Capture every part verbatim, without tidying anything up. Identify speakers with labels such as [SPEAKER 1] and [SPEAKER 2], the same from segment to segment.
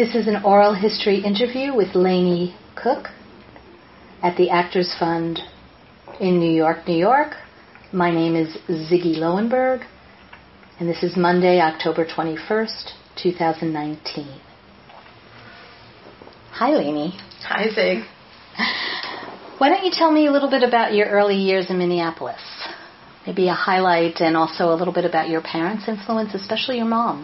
[SPEAKER 1] This is an oral history interview with Lainey Cook at the Actors Fund in New York, New York. My name is Ziggy Lowenberg, and this is Monday, October twenty-first, twenty nineteen. Hi, Lainey.
[SPEAKER 2] Hi, Zig.
[SPEAKER 1] Why don't you tell me a little bit about your early years in Minneapolis? Maybe a highlight and also a little bit about your parents' influence, especially your mom.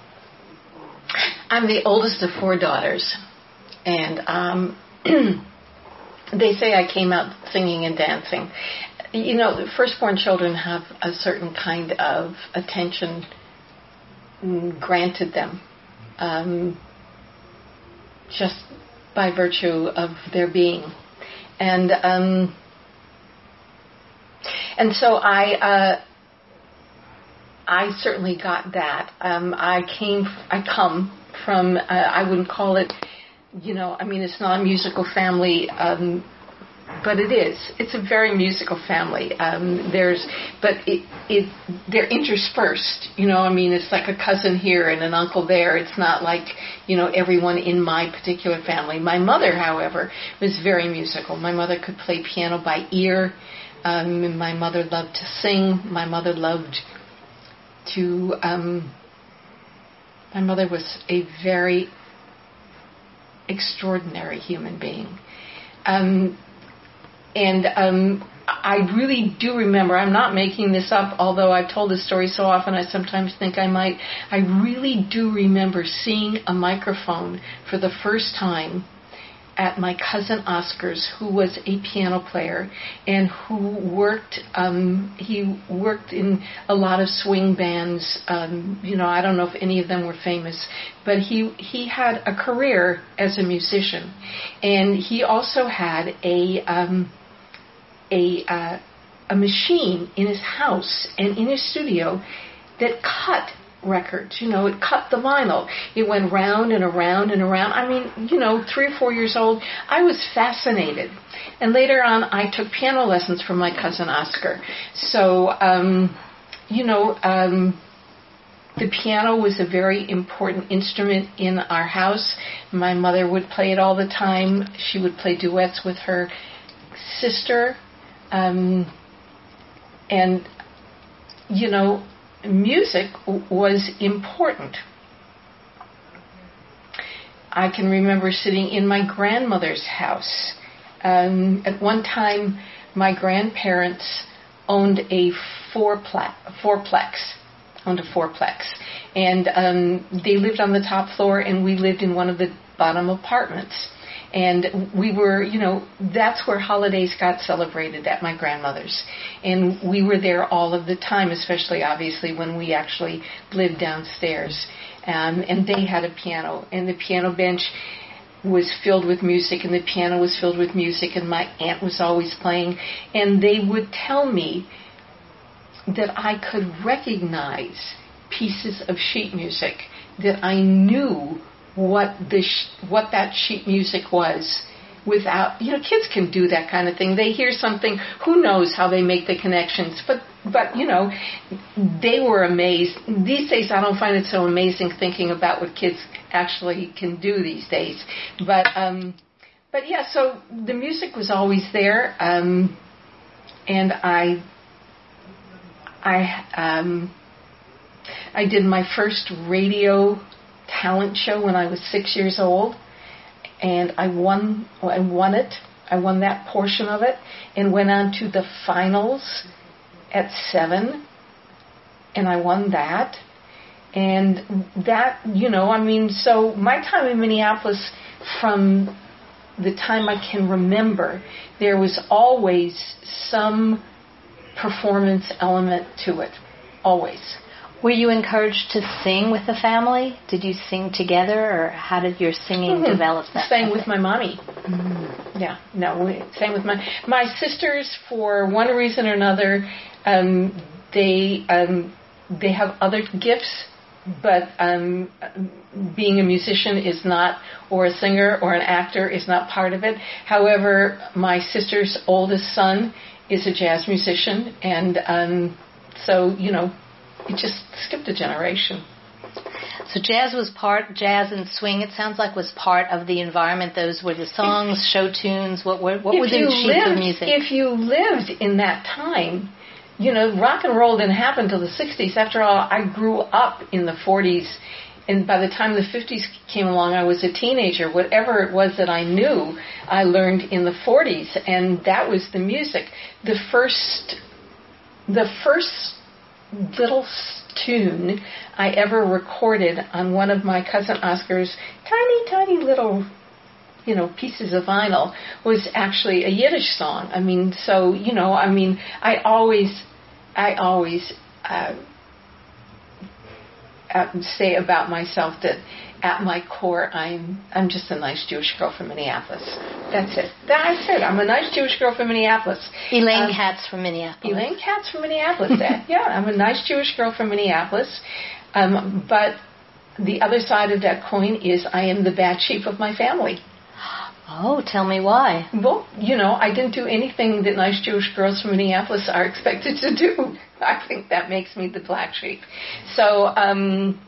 [SPEAKER 2] I'm the oldest of four daughters, and um, they say I came out singing and dancing. You know, firstborn children have a certain kind of attention granted them, um, just by virtue of their being. And um, and so I uh, I certainly got that. Um, I came, I come from, uh, I wouldn't call it, you know, I mean, it's not a musical family, um, but it is. It's a very musical family. Um, there's, but it, it, they're interspersed. You know, I mean, it's like a cousin here and an uncle there. It's not like, you know, everyone in my particular family. My mother, however, was very musical. My mother could play piano by ear. Um, my mother loved to sing. My mother loved to. Um, my mother was a very extraordinary human being. Um, And um, I really do remember, I'm not making this up, although I've told this story so often I sometimes think I might. I really do remember seeing a microphone for the first time at my cousin Oscar's, who was a piano player and who worked, um, he worked in a lot of swing bands. Um, you know, I don't know if any of them were famous, but he, he had a career as a musician. And he also had a... Um, a uh, a machine in his house and in his studio that cut records. You know, it cut the vinyl. It went round and around and around. I mean, you know, three or four years old, I was fascinated. And later on, I took piano lessons from my cousin Oscar. So, um, you know, um, the piano was a very important instrument in our house. My mother would play it all the time. She would play duets with her sister. Um, and, you know, music w- was important. I can remember sitting in my grandmother's house. Um, at one time, my grandparents owned a fourplex, fourplex, owned a fourplex. And um, they lived on the top floor, and we lived in one of the bottom apartments. And we were, you know, that's where holidays got celebrated, at my grandmother's. And we were there all of the time, especially, obviously, when we actually lived downstairs. Um, and they had a piano, and the piano bench was filled with music, and the piano was filled with music, and my aunt was always playing. And they would tell me that I could recognize pieces of sheet music, that I knew what the sh- what that sheet music was without, you know, kids can do that kind of thing. They hear something, who knows how they make the connections, but, but you know, they were amazed. These days I don't find it so amazing thinking about what kids actually can do these days. But, um, but yeah, so the music was always there, um, and I, I, um, I did my first radio talent show when I was six years old, and I won. I won it. I won that portion of it, and went on to the finals at seven, and I won that. And that, you know, I mean, so my time in Minneapolis, from the time I can remember, there was always some performance element to it, always.
[SPEAKER 1] Were you encouraged to sing with the family? Did you sing together, or how did your singing mm-hmm. develop? That
[SPEAKER 2] sang with my mommy. Mm-hmm. Yeah, no, we sang with my my sisters. For one reason or another, um, they um, they have other gifts, but um, being a musician is not, or a singer or an actor is not part of it. However, my sister's oldest son is a jazz musician, and um, so you know. It just skipped a generation.
[SPEAKER 1] So So jazz was part, jazz and swing, it sounds like, was part of the environment. Those were the songs, show tunes. What were, what were the sheets
[SPEAKER 2] lived,
[SPEAKER 1] of music?
[SPEAKER 2] If you lived in that time, you know, rock and roll didn't happen until the sixties. After all, I grew up in the forties, and by the time the fifties came along, I was a teenager. Whatever it was that I knew, I learned in the forties, and that was the music. The first, the first little tune I ever recorded on one of my cousin Oscar's tiny, tiny little, you know, pieces of vinyl was actually a Yiddish song. I mean, so, you know, I mean, I always, I always uh, say about myself that at my core, I'm I'm just a nice Jewish girl from Minneapolis. That's it. That's it. I'm a nice Jewish girl from Minneapolis.
[SPEAKER 1] Elaine
[SPEAKER 2] um,
[SPEAKER 1] Katz from Minneapolis.
[SPEAKER 2] Elaine Katz from Minneapolis. Yeah, I'm a nice Jewish girl from Minneapolis. Um, but the other side of that coin is I am the bad sheep of my family.
[SPEAKER 1] Oh, tell me why.
[SPEAKER 2] Well, you know, I didn't do anything that nice Jewish girls from Minneapolis are expected to do. I think that makes me the black sheep. So, um...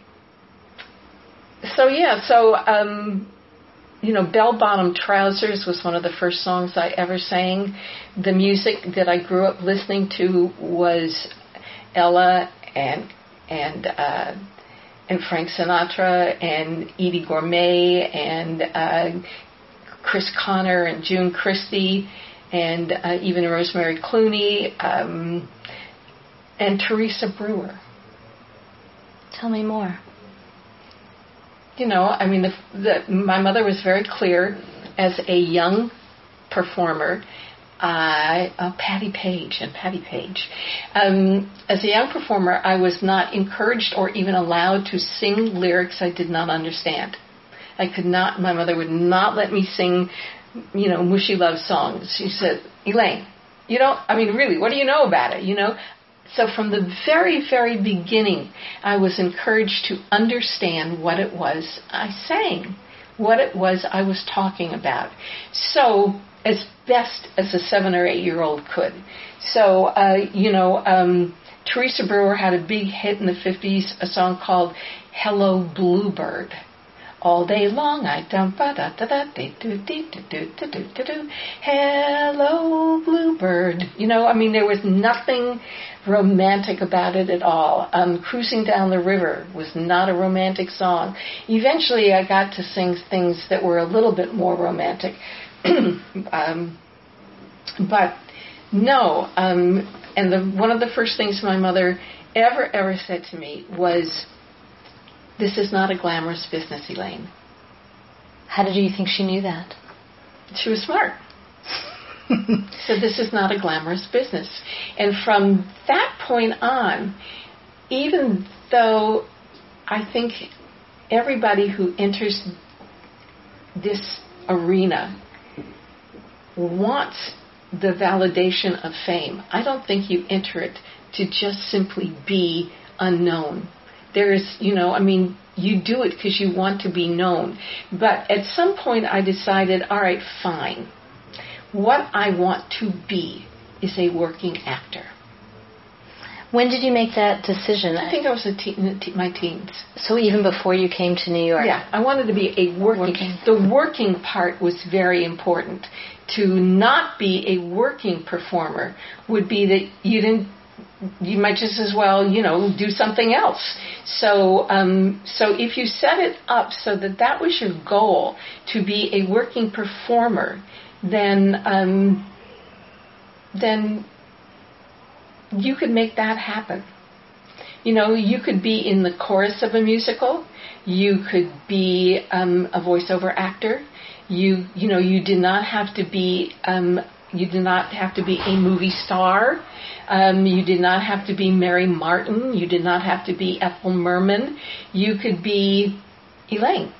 [SPEAKER 2] So, yeah, so, um, you know, Bell-Bottom Trousers was one of the first songs I ever sang. The music that I grew up listening to was Ella and and uh, and Frank Sinatra and Edie Gourmet and uh, Chris Connor and June Christie and uh, even Rosemary Clooney um, and Teresa Brewer.
[SPEAKER 1] Tell me more.
[SPEAKER 2] You know, I mean, the, the, my mother was very clear as a young performer. I, uh, Patty Page and Patty Page. Um, as a young performer, I was not encouraged or even allowed to sing lyrics I did not understand. I could not, my mother would not let me sing, you know, mushy love songs. She said, Elaine, you don't, I mean, really, what do you know about it, you know? So from the very, very beginning, I was encouraged to understand what it was I sang, what it was I was talking about. So as best as a seven or eight-year-old could. So, uh, you know, um, Teresa Brewer had a big hit in the fifties, a song called Hello Bluebird. All day long I dump da da da da do do do do do do do. Hello Bluebird. You know, I mean, there was nothing romantic about it at all. Um, Cruising Down the River was not a romantic song. Eventually, I got to sing things that were a little bit more romantic, um, but no. Um, and the, one of the first things my mother ever ever said to me was, "This is not a glamorous business, Elaine."
[SPEAKER 1] How did you think she knew that?
[SPEAKER 2] She was smart. So this is not a glamorous business. And from that point on, even though I think everybody who enters this arena wants the validation of fame, I don't think you enter it to just simply be unknown. There is, you know, I mean, you do it because you want to be known. But at some point I decided, all right, fine. What I want to be is a working actor.
[SPEAKER 1] When did you make that decision?
[SPEAKER 2] I think I was a te- in te- my teens.
[SPEAKER 1] So even before you came to New York?
[SPEAKER 2] Yeah, I wanted to be a working. working. The working part was very important. To not be a working performer would be that you didn't. You might just as well, you know, do something else. So, um, so if you set it up so that that was your goal, to be a working performer, then, um, then you could make that happen. You know, you could be in the chorus of a musical. You could be um, a voiceover actor. You, you know, you did not have to be. Um, You did not have to be a movie star. Um, you did not have to be Mary Martin. You did not have to be Ethel Merman. You could be Elaine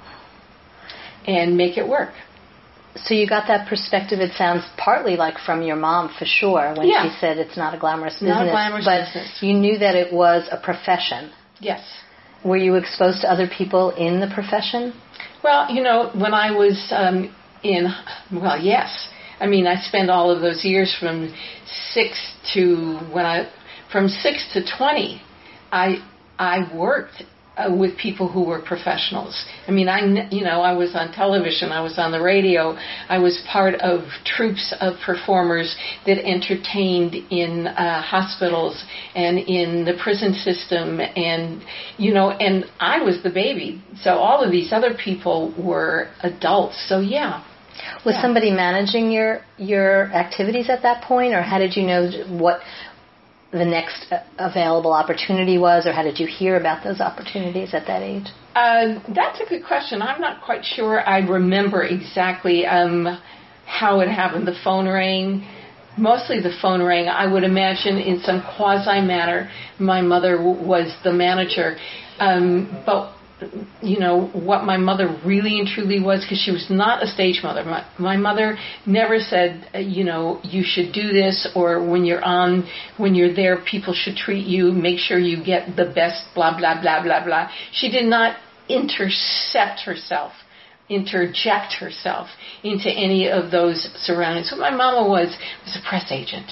[SPEAKER 2] and make it work.
[SPEAKER 1] So you got that perspective, it sounds partly like from your mom, for sure, when
[SPEAKER 2] yeah.
[SPEAKER 1] she said it's not a glamorous business.
[SPEAKER 2] Not a glamorous
[SPEAKER 1] but
[SPEAKER 2] business.
[SPEAKER 1] You knew that it was a profession.
[SPEAKER 2] Yes.
[SPEAKER 1] Were you exposed to other people in the profession?
[SPEAKER 2] Well, you know, when I was um, in, well, yes. I mean, I spent all of those years from six to when I, from six to twenty, I I worked uh, with people who were professionals. I mean, I, you know, I was on television, I was on the radio, I was part of troops of performers that entertained in uh, hospitals and in the prison system, and, you know, and I was the baby. So all of these other people were adults. So, yeah.
[SPEAKER 1] Was
[SPEAKER 2] yeah.
[SPEAKER 1] somebody managing your your activities at that point, or how did you know what the next available opportunity was, or how did you hear about those opportunities at that age?
[SPEAKER 2] Uh, that's a good question. I'm not quite sure I remember exactly um, how it happened. The phone rang. Mostly the phone rang. I would imagine in some quasi manner my mother w- was the manager. Um, but you know, what my mother really and truly was, because she was not a stage mother. My, my mother never said, uh, you know, you should do this, or when you're on, when you're there, people should treat you, make sure you get the best, blah, blah, blah, blah, blah. She did not intercept herself, interject herself into any of those surroundings. What my mama was, was a press agent.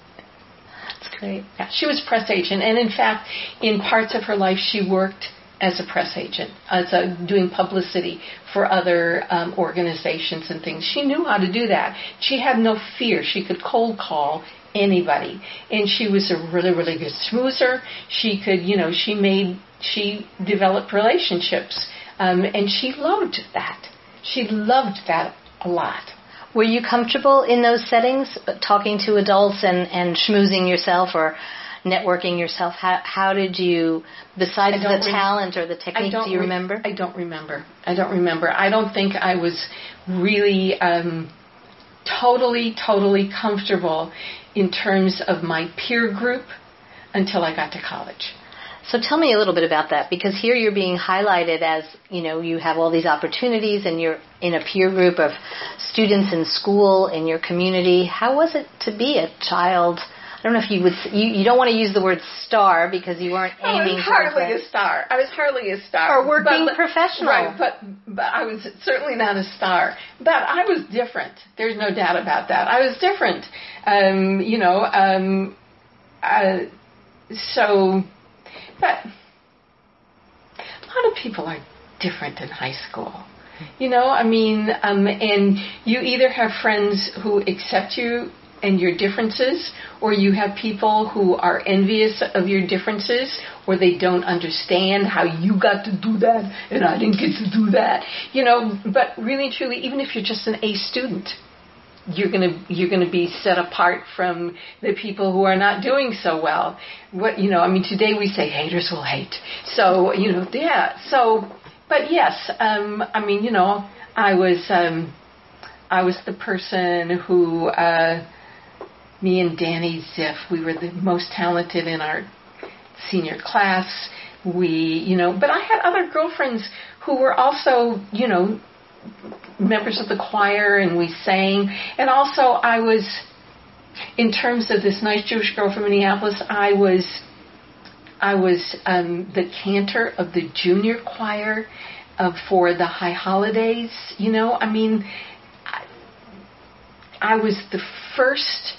[SPEAKER 1] That's great.
[SPEAKER 2] Yeah, she was a press agent, and in fact, in parts of her life, she worked as a press agent, as a, doing publicity for other um, organizations and things. She knew how to do that. She had no fear. She could cold call anybody. And she was a really, really good schmoozer. She could, you know, she made, she developed relationships. Um, and she loved that. She loved that a lot.
[SPEAKER 1] Were you comfortable in those settings, talking to adults and, and schmoozing yourself, or networking yourself? How, how did you, besides the re- talent or the technique, do you
[SPEAKER 2] re-
[SPEAKER 1] remember?
[SPEAKER 2] I don't remember. I don't remember. I don't think I was really um, totally, totally comfortable in terms of my peer group until I got to college.
[SPEAKER 1] So tell me a little bit about that, because here you're being highlighted as, you know, you have all these opportunities and you're in a peer group of students in school, in your community. How was it to be a child? I don't know if you would, you, you don't want to use the word star because you weren't aiming
[SPEAKER 2] I was
[SPEAKER 1] towards
[SPEAKER 2] hardly
[SPEAKER 1] that.
[SPEAKER 2] a star. I was hardly a star.
[SPEAKER 1] Or working
[SPEAKER 2] but,
[SPEAKER 1] professional.
[SPEAKER 2] Right, but, but I was certainly not a star. But I was different. There's no doubt about that. I was different. Um, you know, um, uh, so, but a lot of people are different in high school. You know, I mean, um, and you either have friends who accept you and your differences, or you have people who are envious of your differences, or they don't understand how you got to do that and I didn't get to do that. You know, but really and truly, even if you're just an A student, you're gonna you're gonna be set apart from the people who are not doing so well. What you know, I mean, today we say haters will hate. So you know, yeah. So, but yes, um, I mean, you know, I was um, I was the person who. Uh, Me and Danny Ziff, we were the most talented in our senior class. We, you know, but I had other girlfriends who were also, you know, members of the choir, and we sang. And also I was, in terms of this nice Jewish girl from Minneapolis, I was, I was um, the cantor of the junior choir uh, for the high holidays. You know, I mean, I, I was the first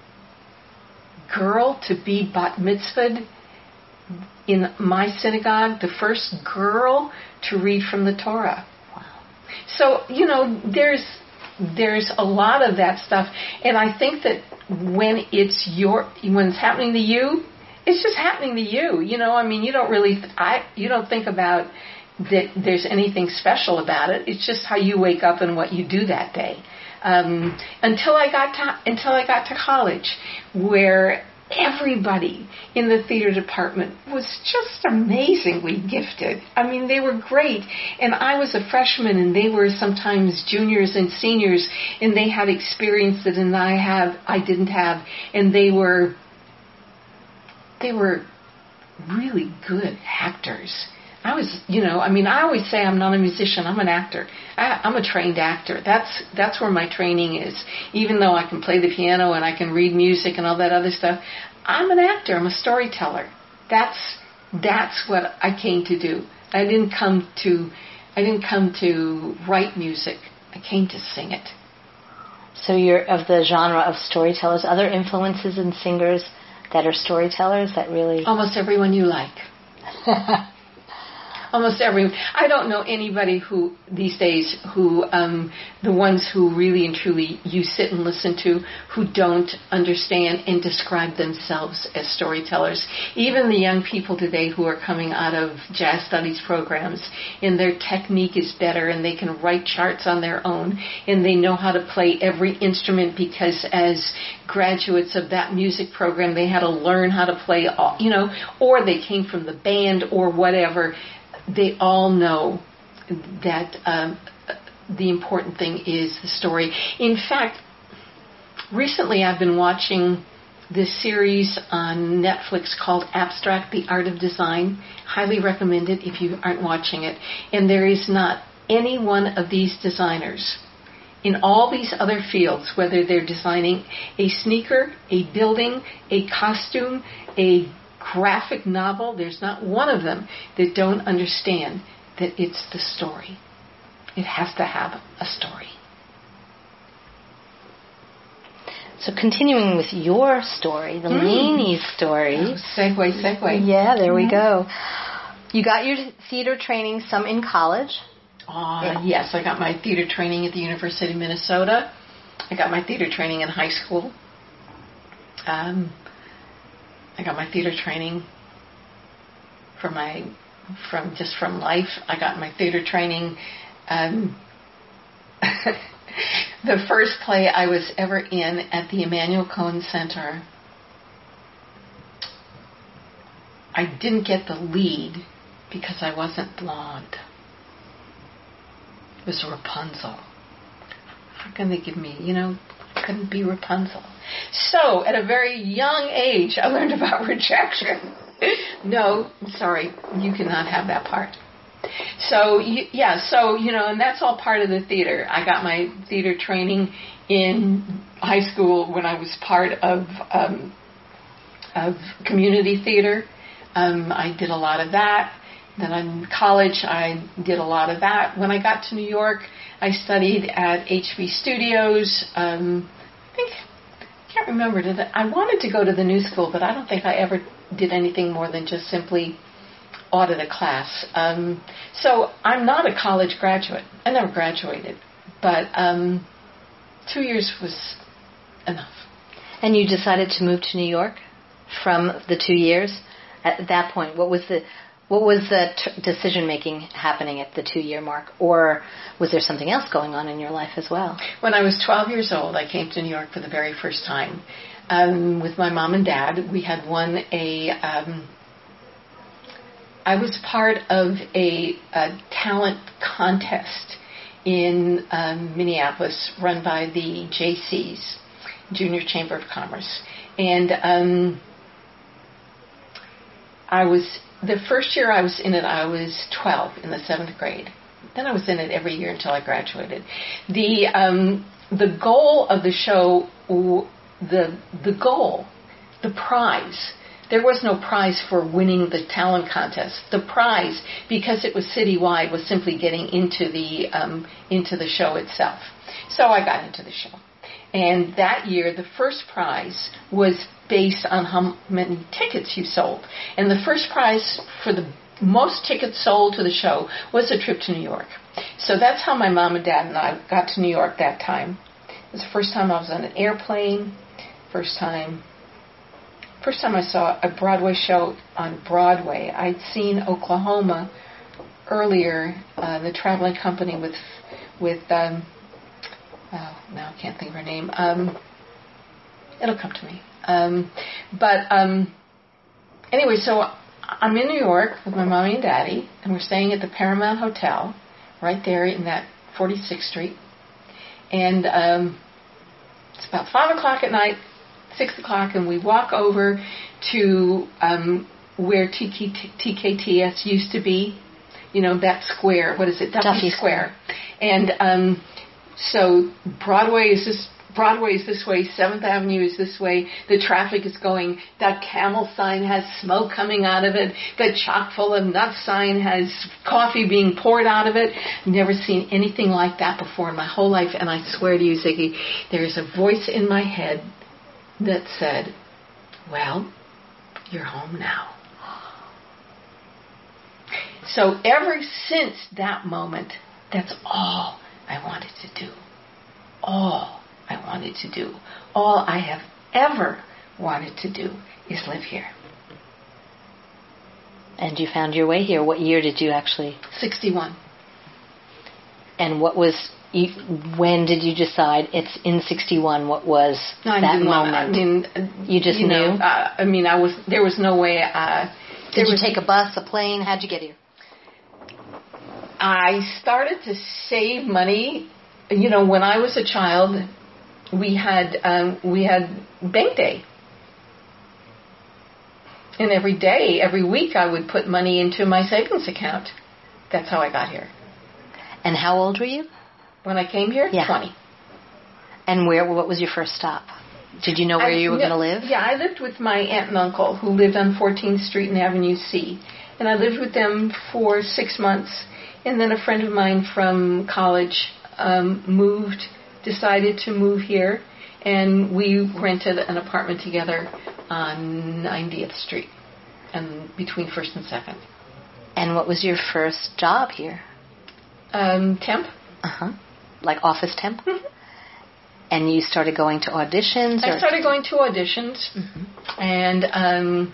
[SPEAKER 2] girl to be bat mitzvahed in my synagogue, the first girl to read from the Torah. Wow. So, you know, there's there's a lot of that stuff, and I think that when it's your when it's happening to you, it's just happening to you. You know, I mean, you don't really I you don't think about that there's anything special about it. It's just how you wake up and what you do that day. Um, until I got to until I got to college, where everybody in the theater department was just amazingly gifted. I mean, they were great, and I was a freshman, and they were sometimes juniors and seniors, and they had experience that and I have I didn't have, and they were they were really good actors. I was, you know, I mean, I always say I'm not a musician, I'm an actor. I, I'm a trained actor. That's that's where my training is. Even though I can play the piano and I can read music and all that other stuff, I'm an actor, I'm a storyteller. That's that's what I came to do. I didn't come to I didn't come to write music. I came to sing it.
[SPEAKER 1] So you're of the genre of storytellers. Other influences in singers that are storytellers that really...
[SPEAKER 2] Almost everyone you like. almost every. I don't know anybody who these days who um, the ones who really and truly you sit and listen to who don't understand and describe themselves as storytellers. Even the young people today who are coming out of jazz studies programs, and their technique is better, and they can write charts on their own, and they know how to play every instrument because as graduates of that music program, they had to learn how to play all, you know, or they came from the band or whatever. They all know that um, the important thing is the story. In fact, recently I've been watching this series on Netflix called Abstract, The Art of Design. Highly recommend it if you aren't watching it. And there is not any one of these designers in all these other fields, whether they're designing a sneaker, a building, a costume, a graphic novel, there's not one of them that don't understand that it's the story. It has to have a story.
[SPEAKER 1] So continuing with your story, the mm. Laney story.
[SPEAKER 2] Oh, segue, segue.
[SPEAKER 1] Yeah, there mm-hmm. we go. You got your theater training some in college.
[SPEAKER 2] Uh, yeah. Yes, I got my theater training at the University of Minnesota. I got my theater training in high school. Um, I got my theater training from my from just from life. I got my theater training. Um, the first play I was ever in at the Emmanuel Cohen Center, I didn't get the lead because I wasn't blonde. It was Rapunzel. How can they give me, you know, I couldn't be Rapunzel. So, at a very young age, I learned about rejection. No, sorry, you cannot have that part. So, yeah, so, you know, and that's all part of the theater. I got my theater training in high school when I was part of um, of community theater. Um, I did a lot of that. Then in college, I did a lot of that. When I got to New York, I studied at H B Studios. Um, I think, I can't remember. Did I, I wanted to go to the New School, but I don't think I ever did anything more than just simply audit a class. Um, so I'm not a college graduate. I never graduated. But um, two years was enough.
[SPEAKER 1] And you decided to move to New York from the two years? At that point, what was the... What was the t- decision-making happening at the two-year mark? Or was there something else going on in your life as well?
[SPEAKER 2] When I was twelve years old, I came to New York for the very first time. Um, with my mom and dad, we had won a... Um, I was part of a, a talent contest in um, Minneapolis run by the J Cs, Junior Chamber of Commerce. And um, I was... The first year I was in it, I was twelve in the seventh grade. Then I was in it every year until I graduated. The um, the goal of the show, the the goal, the prize. There was no prize for winning the talent contest. The prize, because it was citywide, was simply getting into the um, into the show itself. So I got into the show. And that year, the first prize was based on how many tickets you sold. And the first prize for the most tickets sold to the show was a trip to New York. So that's how my mom and dad and I got to New York that time. It was the first time I was on an airplane. First time, first time I saw a Broadway show on Broadway. I'd seen Oklahoma earlier, uh, the traveling company with with. Um, Oh, now I can't think of her name. Um, it'll come to me. Um, but um, anyway, so I'm in New York with my mommy and daddy, and we're staying at the Paramount Hotel right there in that forty-sixth Street. And um, it's about five o'clock at night, six o'clock, and we walk over to um, where T K T S used to be. You know, that square. What is it? Duffy, Duffy Square. And um, so Broadway is this Broadway is this way, seventh Avenue is this way, the traffic is going, that camel sign has smoke coming out of it, the chock full of nuts sign has coffee being poured out of it. I've never seen anything like that before in my whole life, and I swear to you, Ziggy, there's a voice in my head that said, well, you're home now. So ever since that moment, that's all I wanted to do. All I wanted to do. All I have ever wanted to do is live here.
[SPEAKER 1] And you found your way here. What year did you actually?
[SPEAKER 2] sixty-one.
[SPEAKER 1] And what was, you, when did you decide it's in sixty-one? What was
[SPEAKER 2] no, I
[SPEAKER 1] that
[SPEAKER 2] didn't
[SPEAKER 1] moment?
[SPEAKER 2] Want, I mean,
[SPEAKER 1] you just
[SPEAKER 2] you
[SPEAKER 1] knew?
[SPEAKER 2] Know, uh, I mean, I was, there was no way. Uh,
[SPEAKER 1] did you
[SPEAKER 2] was,
[SPEAKER 1] take a bus, a plane? How'd you get here?
[SPEAKER 2] I started to save money. You know, when I was a child, we had um, we had bank day. And every day, every week, I would put money into my savings account. That's how I got here.
[SPEAKER 1] And how old were you?
[SPEAKER 2] When I came here?
[SPEAKER 1] Yeah.
[SPEAKER 2] twenty.
[SPEAKER 1] And where? What was your first stop? Did you know where I, you were
[SPEAKER 2] no,
[SPEAKER 1] going to live?
[SPEAKER 2] Yeah, I lived with my aunt and uncle who lived on fourteenth Street and Avenue C. And I lived with them for six months. And then a friend of mine from college um, moved, decided to move here. And we rented an apartment together on ninetieth Street, and between First and Second.
[SPEAKER 1] And what was your first job here?
[SPEAKER 2] Um, temp.
[SPEAKER 1] Uh huh. Like office temp.
[SPEAKER 2] Mm-hmm.
[SPEAKER 1] And you started going to auditions.
[SPEAKER 2] I
[SPEAKER 1] or?
[SPEAKER 2] started going to auditions, mm-hmm. and um,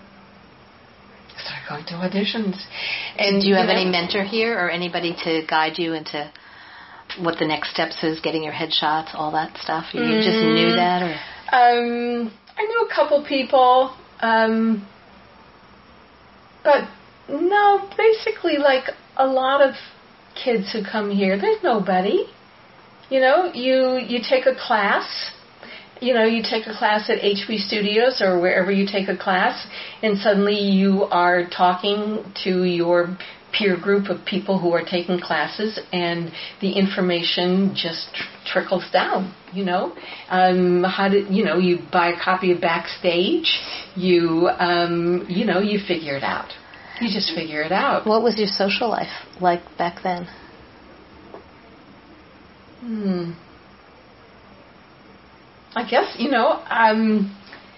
[SPEAKER 2] I started going to auditions. And
[SPEAKER 1] do you have
[SPEAKER 2] you know,
[SPEAKER 1] any mentor here, or anybody to guide you into what the next steps is, getting your headshots, all that stuff? You mm-hmm. just knew that, or?
[SPEAKER 2] Um, I knew a couple people, um, but no, basically, like a lot of kids who come here, there's nobody. You know, you you take a class. You know, you take a class at H B Studios or wherever you take a class, and suddenly you are talking to your peer group of people who are taking classes, and the information just tr- trickles down. You know, um, how did you know? You buy a copy of Backstage. You um, you know, you figure it out. You just figure it out.
[SPEAKER 1] What was your social life like back then?
[SPEAKER 2] Hmm. I guess, you know, um,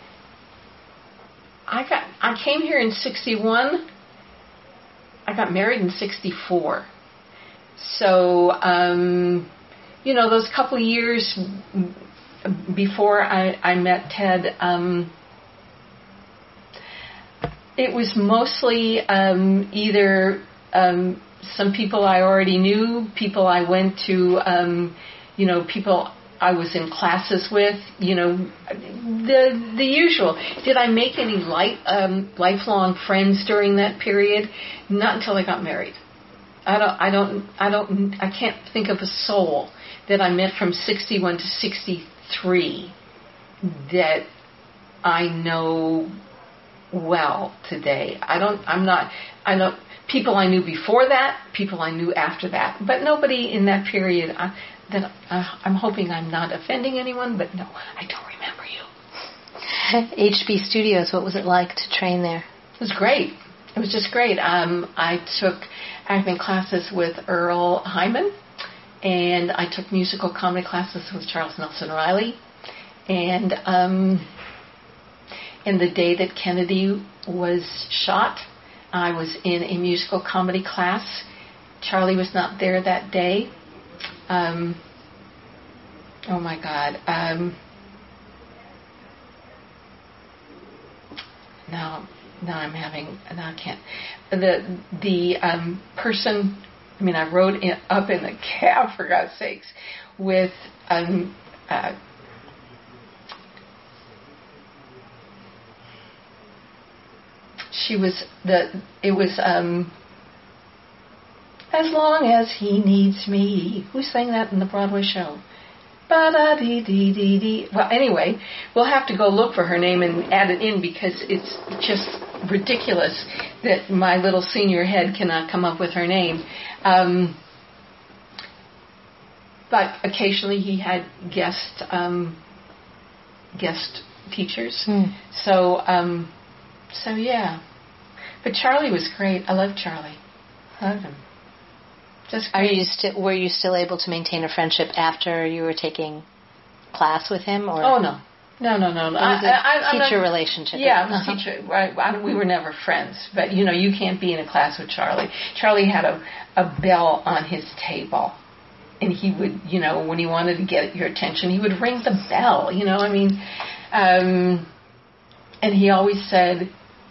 [SPEAKER 2] I got I came here in sixty-one. I got married in sixty-four. So, um, you know, those couple of years before I, I met Ted, um, it was mostly um, either um, some people I already knew, people I went to, um, you know, people I was in classes with, you know, the the usual. Did I make any light, um, lifelong friends during that period? Not until I got married. I don't, I don't, I don't, I can't think of a soul that I met from sixty-one to sixty-three that I know well today. I don't, I'm not, I don't. People I knew before that, people I knew after that, but nobody in that period. I, that uh, I'm hoping I'm not offending anyone, but no, I don't remember you.
[SPEAKER 1] H B Studios, what was it like to train there?
[SPEAKER 2] It was great. It was just great. Um, I took acting classes with Earl Hyman, and I took musical comedy classes with Charles Nelson Riley. And um, in the day that Kennedy was shot, I was in a musical comedy class. Charlie was not there that day. Um, oh my God. Um, now, now I'm having, now I can't. The, the um, person, I mean, I rode in, up in the cab, for God's sakes, with, um, uh, she was, the, it was, um, As Long As He Needs Me. Who sang that in the Broadway show? Ba-da-dee-dee-dee-dee. Well, anyway, we'll have to go look for her name and add it in because it's just ridiculous that my little senior head cannot come up with her name. Um, but occasionally he had guest um, guest teachers.
[SPEAKER 1] Hmm.
[SPEAKER 2] So, um, so yeah. But Charlie was great. I love Charlie. I love him.
[SPEAKER 1] Are you still? Were you still able to maintain a friendship after you were taking class with him? Or
[SPEAKER 2] oh no, No, no, no. no.
[SPEAKER 1] It was a
[SPEAKER 2] I, I,
[SPEAKER 1] teacher
[SPEAKER 2] not,
[SPEAKER 1] relationship.
[SPEAKER 2] Yeah, it was
[SPEAKER 1] uh-huh.
[SPEAKER 2] teacher. I, I, we were never friends, but you know, you can't be in a class with Charlie. Charlie had a, a bell on his table, and he would, you know, when he wanted to get your attention, he would ring the bell. You know, I mean, um, and he always said,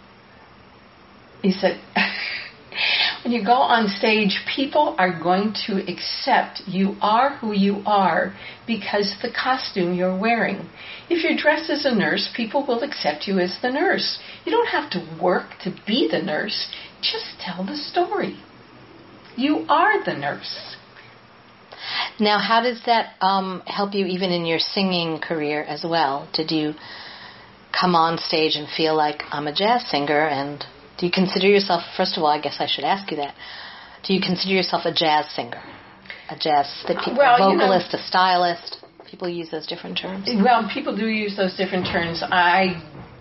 [SPEAKER 2] he said. When you go on stage, people are going to accept you are who you are because of the costume you're wearing. If you're dressed as a nurse, people will accept you as the nurse. You don't have to work to be the nurse. Just tell the story. You are the nurse.
[SPEAKER 1] Now, how does that um, help you even in your singing career as well? Did you come on stage and feel like I'm a jazz singer? And do you consider yourself, first of all, I guess I should ask you that, do you consider yourself a jazz singer? A jazz, the people,
[SPEAKER 2] well,
[SPEAKER 1] a vocalist,
[SPEAKER 2] you know,
[SPEAKER 1] a stylist? People use those different terms.
[SPEAKER 2] Well, people do use those different terms. I,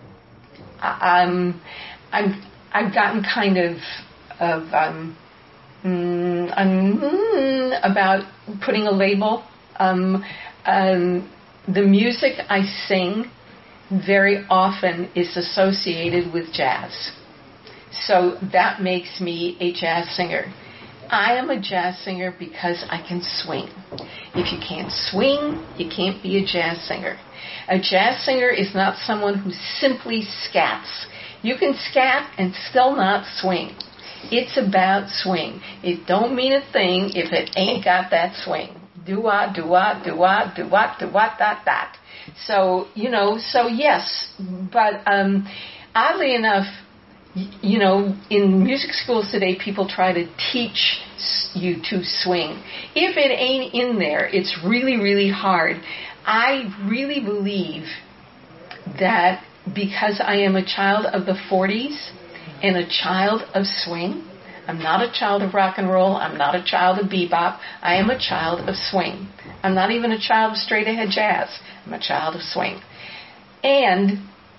[SPEAKER 2] I I'm, I'm, I've gotten kind of, of um, mm, um, about putting a label. Um, um, the music I sing very often is associated with jazz. So that makes me a jazz singer. I am a jazz singer because I can swing. If you can't swing, you can't be a jazz singer. A jazz singer is not someone who simply scats. You can scat and still not swing. It's about swing. It don't mean a thing if it ain't got that swing. Do-wah, do-wah, do-wah, do-wah, do-wah, dot, dot. So, you know, so yes, but um, oddly enough, you know, in music schools today, people try to teach you to swing. If it ain't in there, it's really, really hard. I really believe that because I am a child of the forties and a child of swing, I'm not a child of rock and roll, I'm not a child of bebop, I am a child of swing. I'm not even a child of straight-ahead jazz, I'm a child of swing. And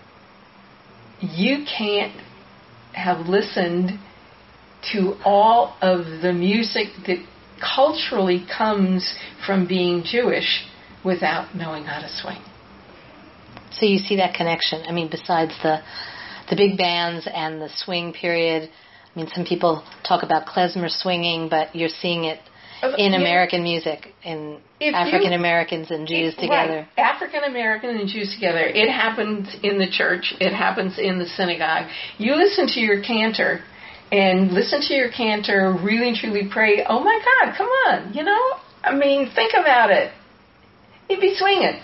[SPEAKER 2] you can't have listened to all of the music that culturally comes from being Jewish without knowing how to swing.
[SPEAKER 1] So you see that connection. I mean, besides the the big bands and the swing period, I mean, some people talk about klezmer swinging, but you're seeing it in American music, in African Americans and Jews together.
[SPEAKER 2] Right. African American and Jews together. It happens in the church. It happens in the synagogue. You listen to your cantor and listen to your cantor really and truly pray, oh my God, come on, you know? I mean, think about it. He'd be swinging.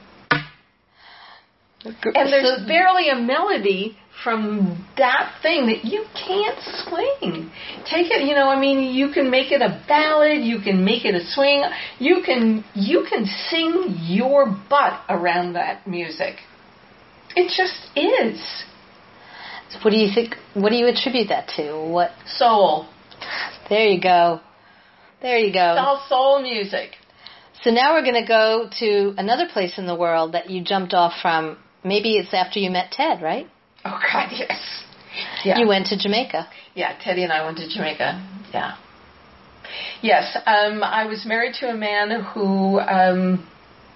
[SPEAKER 2] And there's barely a melody from that thing that you can't swing. Take it, you know, I mean, you can make it a ballad, you can make it a swing, you can you can sing your butt around that music. It just is.
[SPEAKER 1] So what do you think, what do you attribute that to? What?
[SPEAKER 2] Soul.
[SPEAKER 1] There you go. There you go.
[SPEAKER 2] It's all soul music.
[SPEAKER 1] So now we're going to go to another place in the world that you jumped off from. Maybe it's after you met Ted, right?
[SPEAKER 2] Oh, God, yes. Yeah.
[SPEAKER 1] You went to Jamaica.
[SPEAKER 2] Yeah, Teddy and I went to Jamaica. Yeah. Yes, um, I was married to a man who um,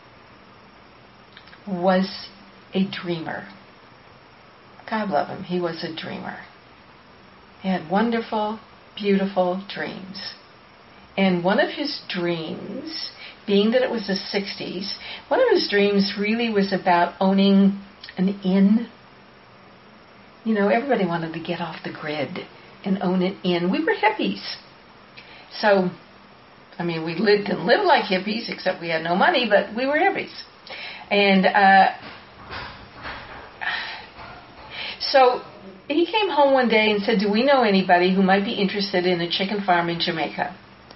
[SPEAKER 2] was a dreamer. God love him. He was a dreamer. He had wonderful, beautiful dreams. And one of his dreams, being that it was the sixties, one of his dreams really was about owning an inn. You know, everybody wanted to get off the grid and own an inn. We were hippies. So, I mean, we lived and lived like hippies, except we had no money, but we were hippies. And uh, so he came home one day and said, do we know anybody who might be interested in a chicken farm in Jamaica?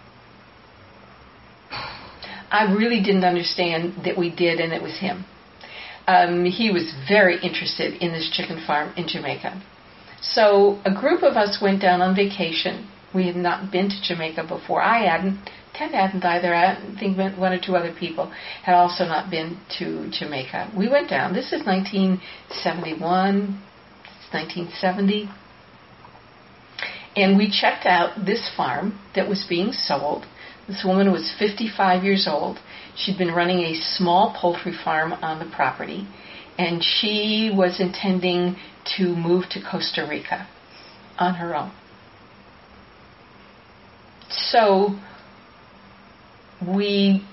[SPEAKER 2] I really didn't understand that we did, and it was him. Um, he was very interested in this chicken farm in Jamaica. So a group of us went down on vacation. We had not been to Jamaica before. I hadn't. Ted hadn't either. I think one or two other people had also not been to Jamaica. We went down. This is nineteen seventy-one, nineteen seventy. And we checked out this farm that was being sold. This woman was fifty-five years old. She'd been running a small poultry farm on the property. and she was intending to move to Costa Rica on her own. So we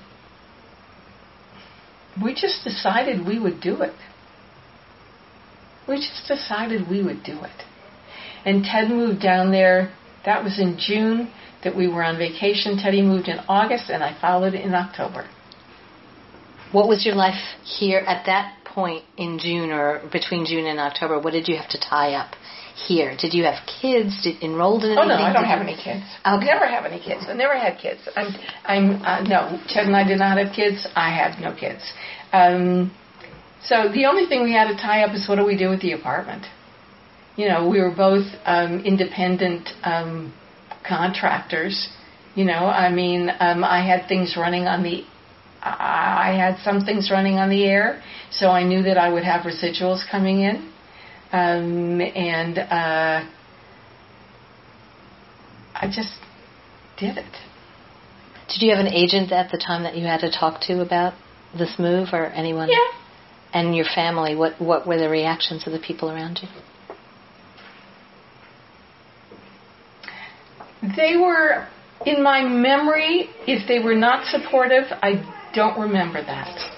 [SPEAKER 2] we just decided we would do it. We just decided we would do it. And Ted moved down there. That was in June that we were on vacation. Teddy moved in August, and I followed in October.
[SPEAKER 1] What was your life here at that point in June, or between June and October? What did you have to tie up here? Did you have kids? Did enrolled in anything?
[SPEAKER 2] Oh no, I don't
[SPEAKER 1] did
[SPEAKER 2] have
[SPEAKER 1] you...
[SPEAKER 2] any kids.
[SPEAKER 1] Okay.
[SPEAKER 2] Never have any kids. I never had kids. I'm, I'm, uh, no. Ted and I did not have kids. I had no kids. Um, so the only thing we had to tie up is what do we do with the apartment? You know, we were both um, independent um, contractors. You know, I mean, um, I had things running on the. I had some things running on the air, so I knew that I would have residuals coming in. Um, and uh, I just did it.
[SPEAKER 1] Did you have an agent at the time that you had to talk to about this move, or anyone?
[SPEAKER 2] Yeah.
[SPEAKER 1] And your family, what, what were the reactions of the people around you?
[SPEAKER 2] They were, in my memory, if they were not supportive, I don't remember that.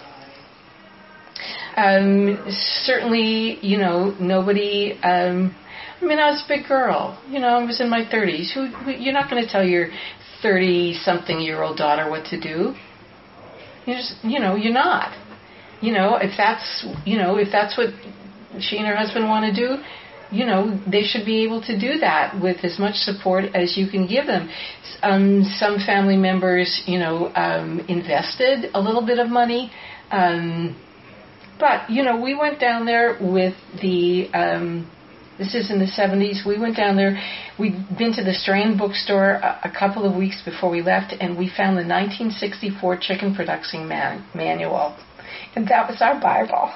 [SPEAKER 2] Um, certainly, you know, nobody, um, I mean, I was a big girl, you know, I was in my thirties. Who, who, you're not going to tell your thirty-something-year-old daughter what to do. You just, you know, you're not. You know, if that's, you know, if that's what she and her husband want to do, you know, they should be able to do that with as much support as you can give them. Um, some family members, you know, um, invested a little bit of money. Um, but, you know, we went down there with the, um, this is in the seventies, we went down there, we'd been to the Strand bookstore a, a couple of weeks before we left, and we found the nineteen sixty-four Chicken Production man, Manual. And that was our Bible.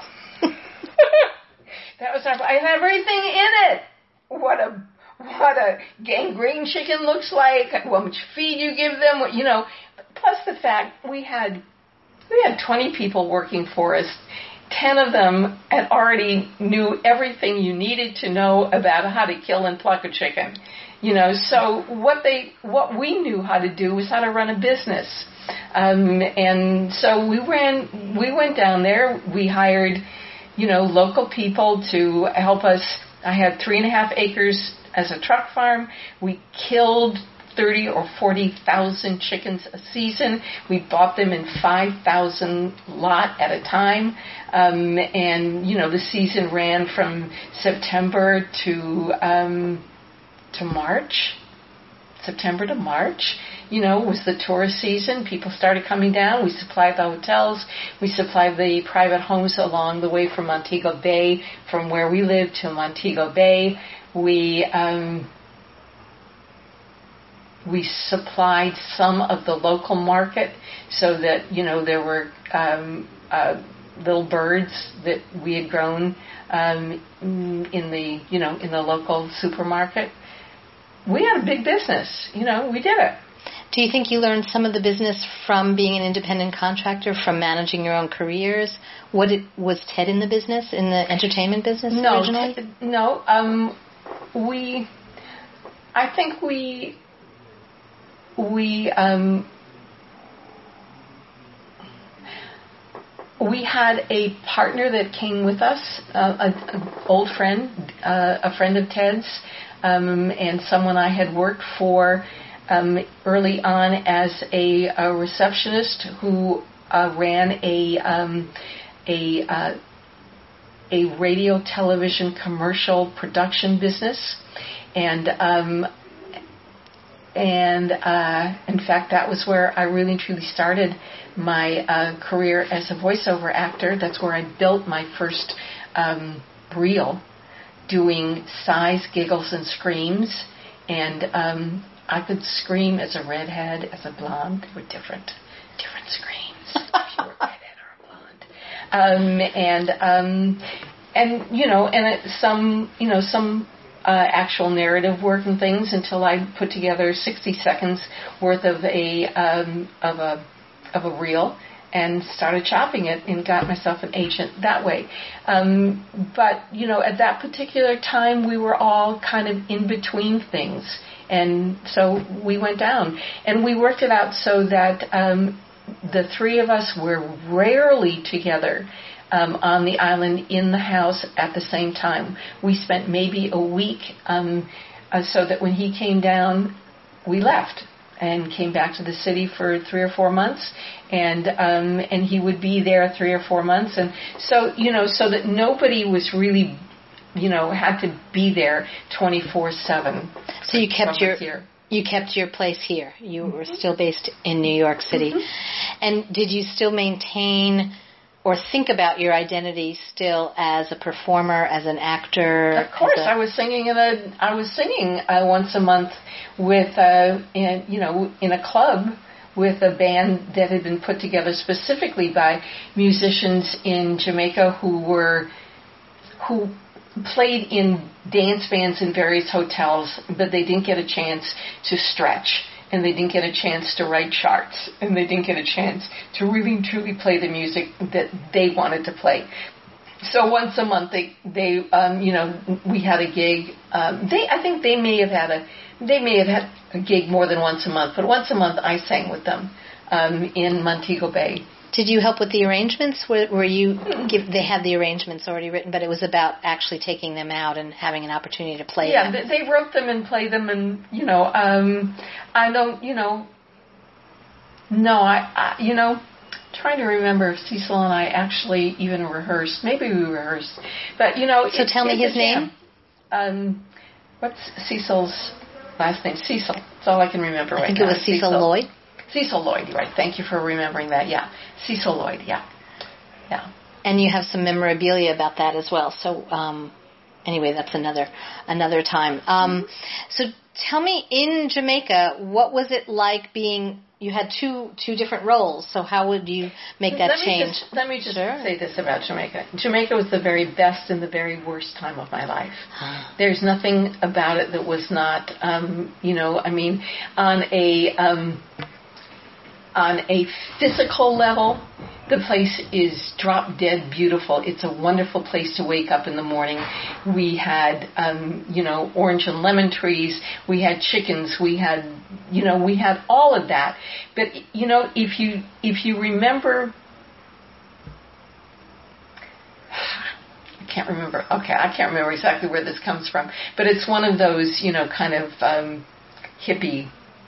[SPEAKER 2] That was our, I had everything in it. What a, what a gangrene chicken looks like, how much feed you give them, what, you know. Plus the fact we had, we had twenty people working for us. Ten of them had already knew everything you needed to know about how to kill and pluck a chicken. You know, so what they, what we knew how to do was how to run a business. Um, and so we ran, we went down there, we hired, you know, local people to help us. I had three and a half acres as a truck farm. We killed thirty or forty thousand chickens a season. We bought them in five thousand lot at a time. Um, and, you know, the season ran from September to, um, to March. September to March, you know, was the tourist season. People started coming down. We supplied the hotels. We supplied the private homes along the way from Montego Bay, from where we lived to Montego Bay. We um, we supplied some of the local market so that, you know, there were um, uh, little birds that we had grown um, in the, you know, in the local supermarket. We had a big business, you know, we did it.
[SPEAKER 1] Do you think you learned some of the business from being an independent contractor, from managing your own careers? What it, was Ted in the business, in the entertainment business
[SPEAKER 2] no,
[SPEAKER 1] originally?
[SPEAKER 2] T- no, um, we, I think we, we, um, we had a partner that came with us, uh, an old friend, uh, a friend of Ted's, Um, and someone I had worked for um, early on as a, a receptionist who uh, ran a um, a uh, a radio television commercial production business, and um, and uh, in fact that was where I really and truly started my uh, career as a voiceover actor. That's where I built my first um, reel, doing sighs, giggles, and screams. And um, I could scream as a redhead, as a blonde. They were different, different screams if you were a redhead or a blonde. Um, and um, and you know, and it, some you know some uh, actual narrative work and things until I put together sixty seconds worth of a um, of a of a reel. and started shopping it and got myself an agent that way. Um, but, you know, at that particular time, we were all kind of in between things. And so we went down. And we worked it out so that um, the three of us were rarely together um, on the island in the house at the same time. We spent maybe a week um, uh, so that when he came down, we left and came back to the city for three or four months, and um, and he would be there three or four months, and so you know, so that nobody was really, you know, had to be there twenty-four seven.
[SPEAKER 1] So you kept your here. you kept your place here. You mm-hmm. were still based in New York City, mm-hmm. and did you still maintain or think about your identity still as a performer, as an actor?
[SPEAKER 2] Of course, a... I was singing in a. I was singing uh, once a month with, uh, in, you know, in a club with a band that had been put together specifically by musicians in Jamaica who were who played in dance bands in various hotels, but they didn't get a chance to stretch. And they didn't get a chance to write charts, and they didn't get a chance to really truly play the music that they wanted to play. So once a month, they, they, um, you know, we had a gig. Um, they, I think they may have had a, they may have had a gig more than once a month, but once a month I sang with them um, in Montego Bay.
[SPEAKER 1] Did you help with the arrangements? Were, were you? Give, they had the arrangements already written, but it was about actually taking them out and having an opportunity to play
[SPEAKER 2] yeah,
[SPEAKER 1] them.
[SPEAKER 2] Yeah, they wrote them and played them, and you know, um, I don't, you know, no, I, I, you know, trying to remember if Cecil and I actually even rehearsed. Maybe we rehearsed, but you know.
[SPEAKER 1] So
[SPEAKER 2] it,
[SPEAKER 1] tell me his name.
[SPEAKER 2] Um, what's Cecil's last name? Cecil. That's all I can remember
[SPEAKER 1] I
[SPEAKER 2] right
[SPEAKER 1] think
[SPEAKER 2] now.
[SPEAKER 1] it was Cecil, Cecil Lloyd.
[SPEAKER 2] Cecil Lloyd, right. Thank you for remembering that. Yeah. Cecil Lloyd, yeah. Yeah.
[SPEAKER 1] And you have some memorabilia about that as well. So um, anyway, that's another another time. Um, so tell me, in Jamaica, what was it like being, you had two two different roles, so how would you make that
[SPEAKER 2] let
[SPEAKER 1] change?
[SPEAKER 2] Me just, let me just
[SPEAKER 1] sure.
[SPEAKER 2] say this about Jamaica. Jamaica was the very best and the very worst time of my life. There's nothing about it that was not, um, you know, I mean, on a... Um, On a physical level, the place is drop dead beautiful. It's a wonderful place to wake up in the morning. We had, um, you know, orange and lemon trees. We had chickens. We had, you know, we had all of that. But, you know, if you if you remember, I can't remember. Okay, I can't remember exactly where this comes from. But it's one of those, you know, kind of um, hippie.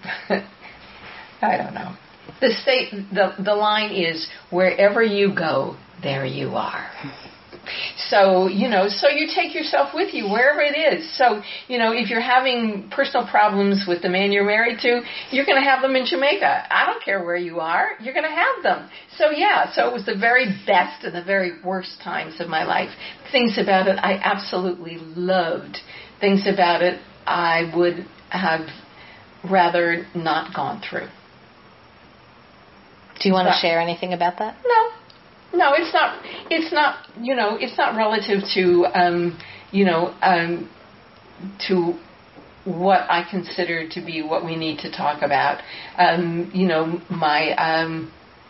[SPEAKER 2] I don't know. The state, the the line is, wherever you go, there you are. So, you know, so you take yourself with you wherever it is. So, you know, if you're having personal problems with the man you're married to, you're going to have them in Jamaica. I don't care where you are. You're going to have them. So, yeah, so it was the very best and the very worst times of my life. Things about it I absolutely loved. Things about it I would have rather not gone through.
[SPEAKER 1] Do you want to share anything about that?
[SPEAKER 2] No, no, it's not. It's not. You know, it's not relative to, um, you know, um, to what I consider to be what we need to talk about. Um, you know, my um,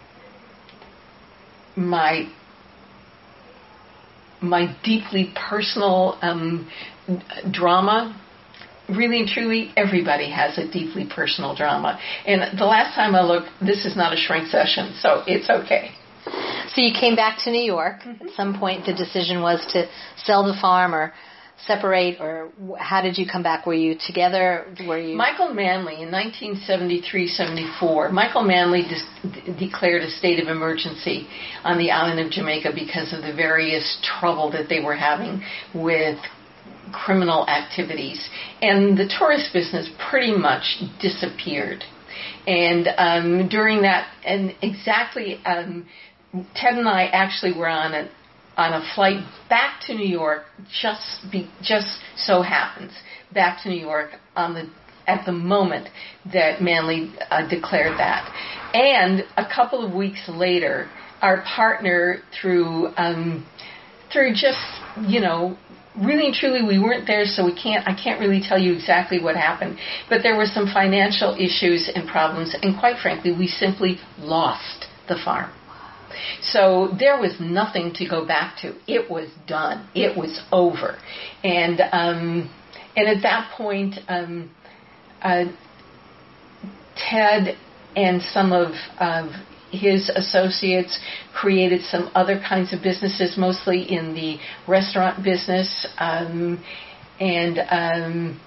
[SPEAKER 2] my my deeply personal um, drama. Really and truly, everybody has a deeply personal drama. And the last time I looked, this is not a shrink session, so it's okay.
[SPEAKER 1] So you came back to New York. Mm-hmm. At some point, the decision was to sell the farm or separate, or how did you come back? Were you together? Were you?
[SPEAKER 2] Michael Manley, in nineteen seventy-three seventy-four, Michael Manley de- declared a state of emergency on the island of Jamaica because of the various trouble that they were having with criminal activities, and the tourist business pretty much disappeared. And um, during that, and exactly, um, Ted and I actually were on a on a flight back to New York. Just be, just so happens back to New York on the at the moment that Manley uh, declared that, and a couple of weeks later, our partner through um, through just you know. Really and truly, we weren't there, so we can't. I can't really tell you exactly what happened. But there were some financial issues and problems, and quite frankly, we simply lost the farm. So there was nothing to go back to. It was done. It was over. And um, and at that point, um, uh, Ted and some of, of his associates created some other kinds of businesses, mostly in the restaurant business, um, and um,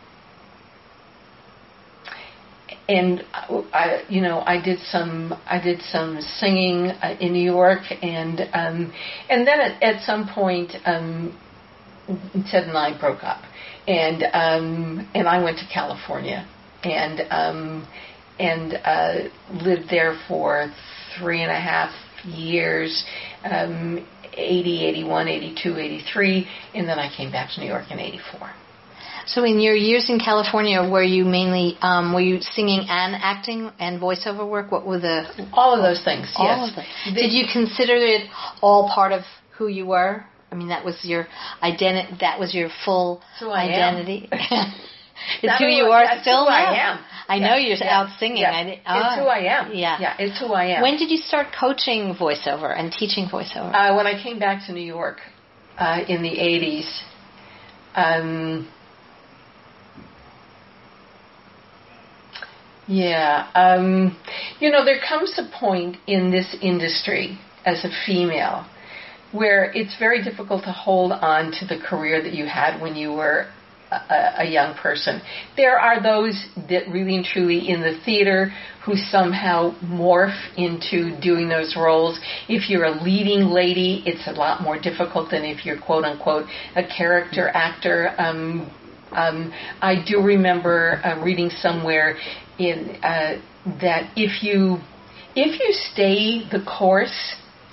[SPEAKER 2] and I, you know, I did some I did some singing uh, in New York, and um, and then at, at some point, um, Ted and I broke up, and um, and I went to California, and um, and uh, lived there for three and a half years, um, eighty, eighty-one, eighty-two, eighty-three, and then I came back to New York in eighty-four.
[SPEAKER 1] So in your years in California, were you mainly, um, were you singing and acting and voiceover work? What were the...
[SPEAKER 2] All of those things,
[SPEAKER 1] all
[SPEAKER 2] yes.
[SPEAKER 1] Of them. Did you consider it all part of who you were? I mean, that was your identity, that was your full
[SPEAKER 2] who I
[SPEAKER 1] identity? It's
[SPEAKER 2] That
[SPEAKER 1] who you
[SPEAKER 2] was,
[SPEAKER 1] are
[SPEAKER 2] that's
[SPEAKER 1] still
[SPEAKER 2] who
[SPEAKER 1] now.
[SPEAKER 2] I am.
[SPEAKER 1] I
[SPEAKER 2] yeah.
[SPEAKER 1] know you're
[SPEAKER 2] yeah.
[SPEAKER 1] out singing.
[SPEAKER 2] Yeah.
[SPEAKER 1] I did,
[SPEAKER 2] oh. It's who I am.
[SPEAKER 1] Yeah.
[SPEAKER 2] yeah, it's who I am.
[SPEAKER 1] When did you start coaching voiceover and teaching voiceover?
[SPEAKER 2] Uh, when I came back to New York uh, in the eighties. Um, yeah. Um, you know, there comes a point in this industry as a female where it's very difficult to hold on to the career that you had when you were a, a young person. There are those that really and truly in the theater who somehow morph into doing those roles. If you're a leading lady, it's a lot more difficult than if you're quote unquote a character actor. Um, um, I do remember uh, reading somewhere in uh, that if you if you stay the course,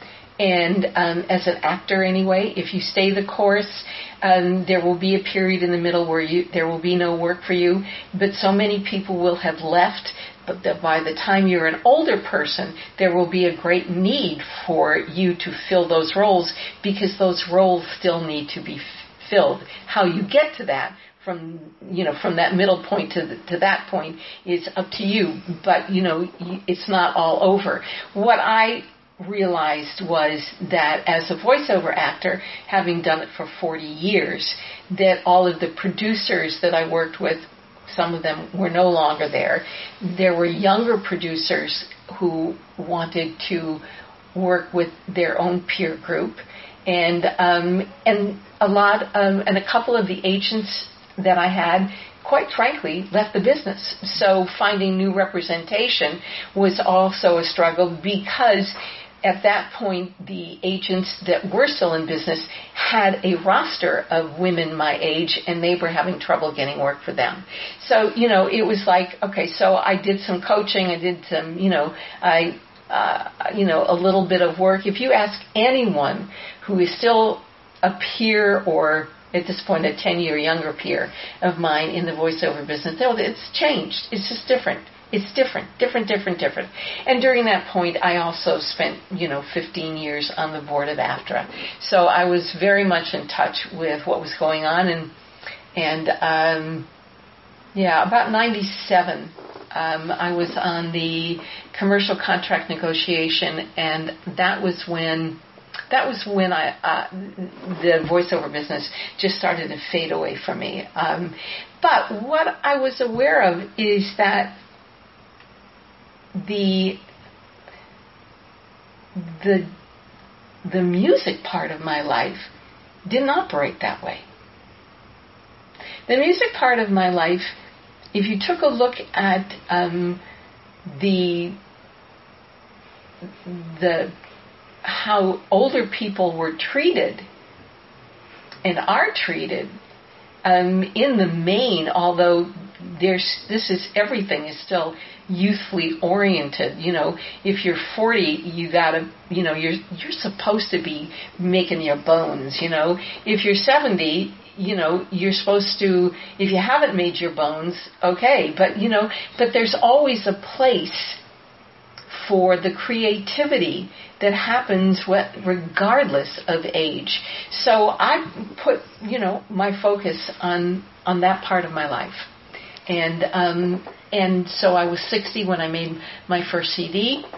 [SPEAKER 2] and um, as an actor anyway, if you stay the course, um, there will be a period in the middle where you there will be no work for you, but so many people will have left, but that by the time you're an older person, there will be a great need for you to fill those roles, because those roles still need to be f- filled. How you get to that, from you know from that middle point to the, to that point, is up to you, but you know it's not all over. What I realized was that as a voiceover actor, having done it for forty years, that all of the producers that I worked with, some of them were no longer there. There were younger producers who wanted to work with their own peer group, and um, and a lot um, and a couple of the agents that I had, quite frankly, left the business. So finding new representation was also a struggle, because at that point, the agents that were still in business had a roster of women my age, and they were having trouble getting work for them. So, you know, it was like, okay, so I did some coaching, I did some, you know, I, uh, you know, a little bit of work. If you ask anyone who is still a peer, or at this point a ten-year younger peer of mine in the voiceover business, they'll, it's changed. It's just different. It's different, different, different, different. And during that point, I also spent, you know, fifteen years on the board of AFTRA. So I was very much in touch with what was going on. And, and um, yeah, about ninety-seven, um, I was on the commercial contract negotiation, and that was when... That was when I uh, the voiceover business just started to fade away from me. Um, but what I was aware of is that the the the music part of my life didn't operate that way. The music part of my life, if you took a look at um, the the how older people were treated and are treated, um, in the main, although there's this is everything is still youthfully oriented. You know, if you're forty, you gotta, you know, you're you're supposed to be making your bones. You know, if you're seventy, you know, you're supposed to. If you haven't made your bones, okay, but you know, but there's always a place for the creativity that happens regardless of age. So I put, you know, my focus on on that part of my life. And um, and so I was sixty when I made my first C D,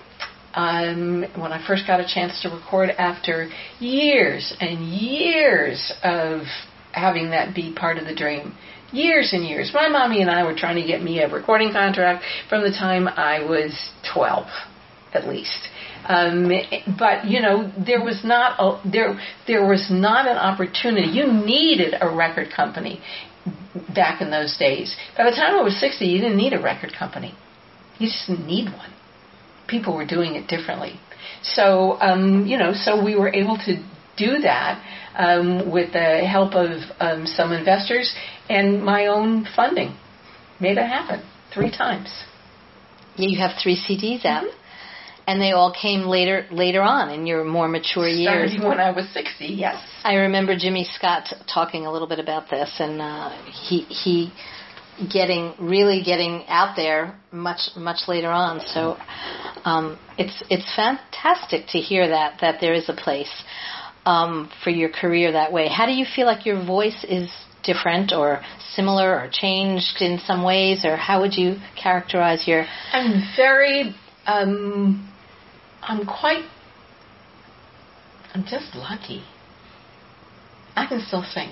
[SPEAKER 2] um, when I first got a chance to record after years and years of having that be part of the dream. Years and years. My mommy and I were trying to get me a recording contract from the time I was twelve, at least. Um, but you know, there was not a, there there was not an opportunity. You needed a record company back in those days. By the time I was sixty, you didn't need a record company. You just didn't need one. People were doing it differently. So um, you know, so we were able to do that um, with the help of um, some investors and my own funding. Made it happen three times.
[SPEAKER 1] Yeah, you have three C Ds out, mm-hmm. and they all came later later on in your more mature years.
[SPEAKER 2] Starting when I was sixty, yes.
[SPEAKER 1] I remember Jimmy Scott talking a little bit about this, and uh, he he getting really getting out there much much later on. So um, it's it's fantastic to hear that that there is a place um, for your career that way. How do you feel like your voice is different or similar or changed in some ways, or how would you characterize your...
[SPEAKER 2] I'm very, um, I'm quite, I'm just lucky. I can still sing.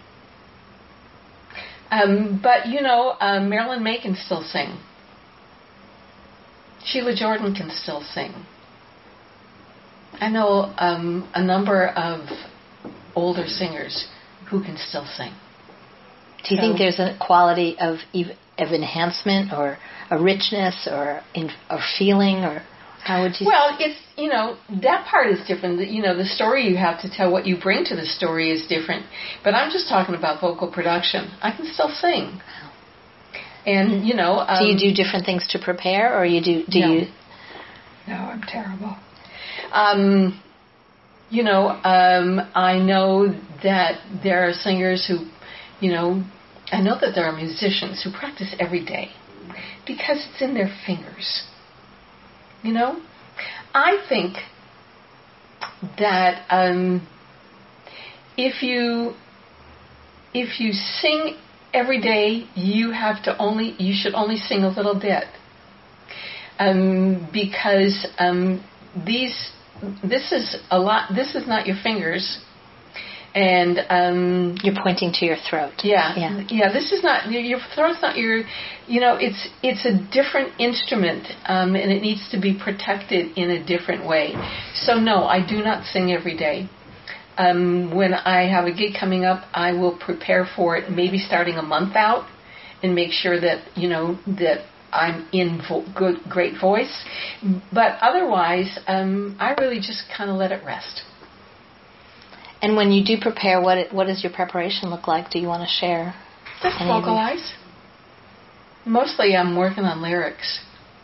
[SPEAKER 2] Um, but, you know, uh, Marilyn May can still sing. Sheila Jordan can still sing. I know um, a number of older singers who can still sing.
[SPEAKER 1] Do you so, think there's a quality of of enhancement or a richness or in, or feeling, or how would you?
[SPEAKER 2] Well, it's, you know, that part is different. You know, the story you have to tell, what you bring to the story is different. But I'm just talking about vocal production. I can still sing. And, you know... Um,
[SPEAKER 1] do you do different things to prepare, or you do... do
[SPEAKER 2] no.
[SPEAKER 1] you?
[SPEAKER 2] No, I'm terrible. Um, you know, um, I know that there are singers who, you know, I know that there are musicians who practice every day because it's in their fingers. You know? I think that um, if you if you sing every day, you have to only you should only sing a little bit, um, because um, these this is a lot. This is not your fingers. And um,
[SPEAKER 1] you're pointing to your throat.
[SPEAKER 2] Yeah,
[SPEAKER 1] yeah,
[SPEAKER 2] yeah. This is not your throat's not your. You know, it's it's a different instrument, um, and it needs to be protected in a different way. So no, I do not sing every day. Um, when I have a gig coming up, I will prepare for it, maybe starting a month out, and make sure that you know that I'm in vo- good, great voice. But otherwise, um, I really just kind of let it rest.
[SPEAKER 1] And when you do prepare, what it, what does your preparation look like? Do you want to share?
[SPEAKER 2] Just vocalize. Mostly I'm working on lyrics.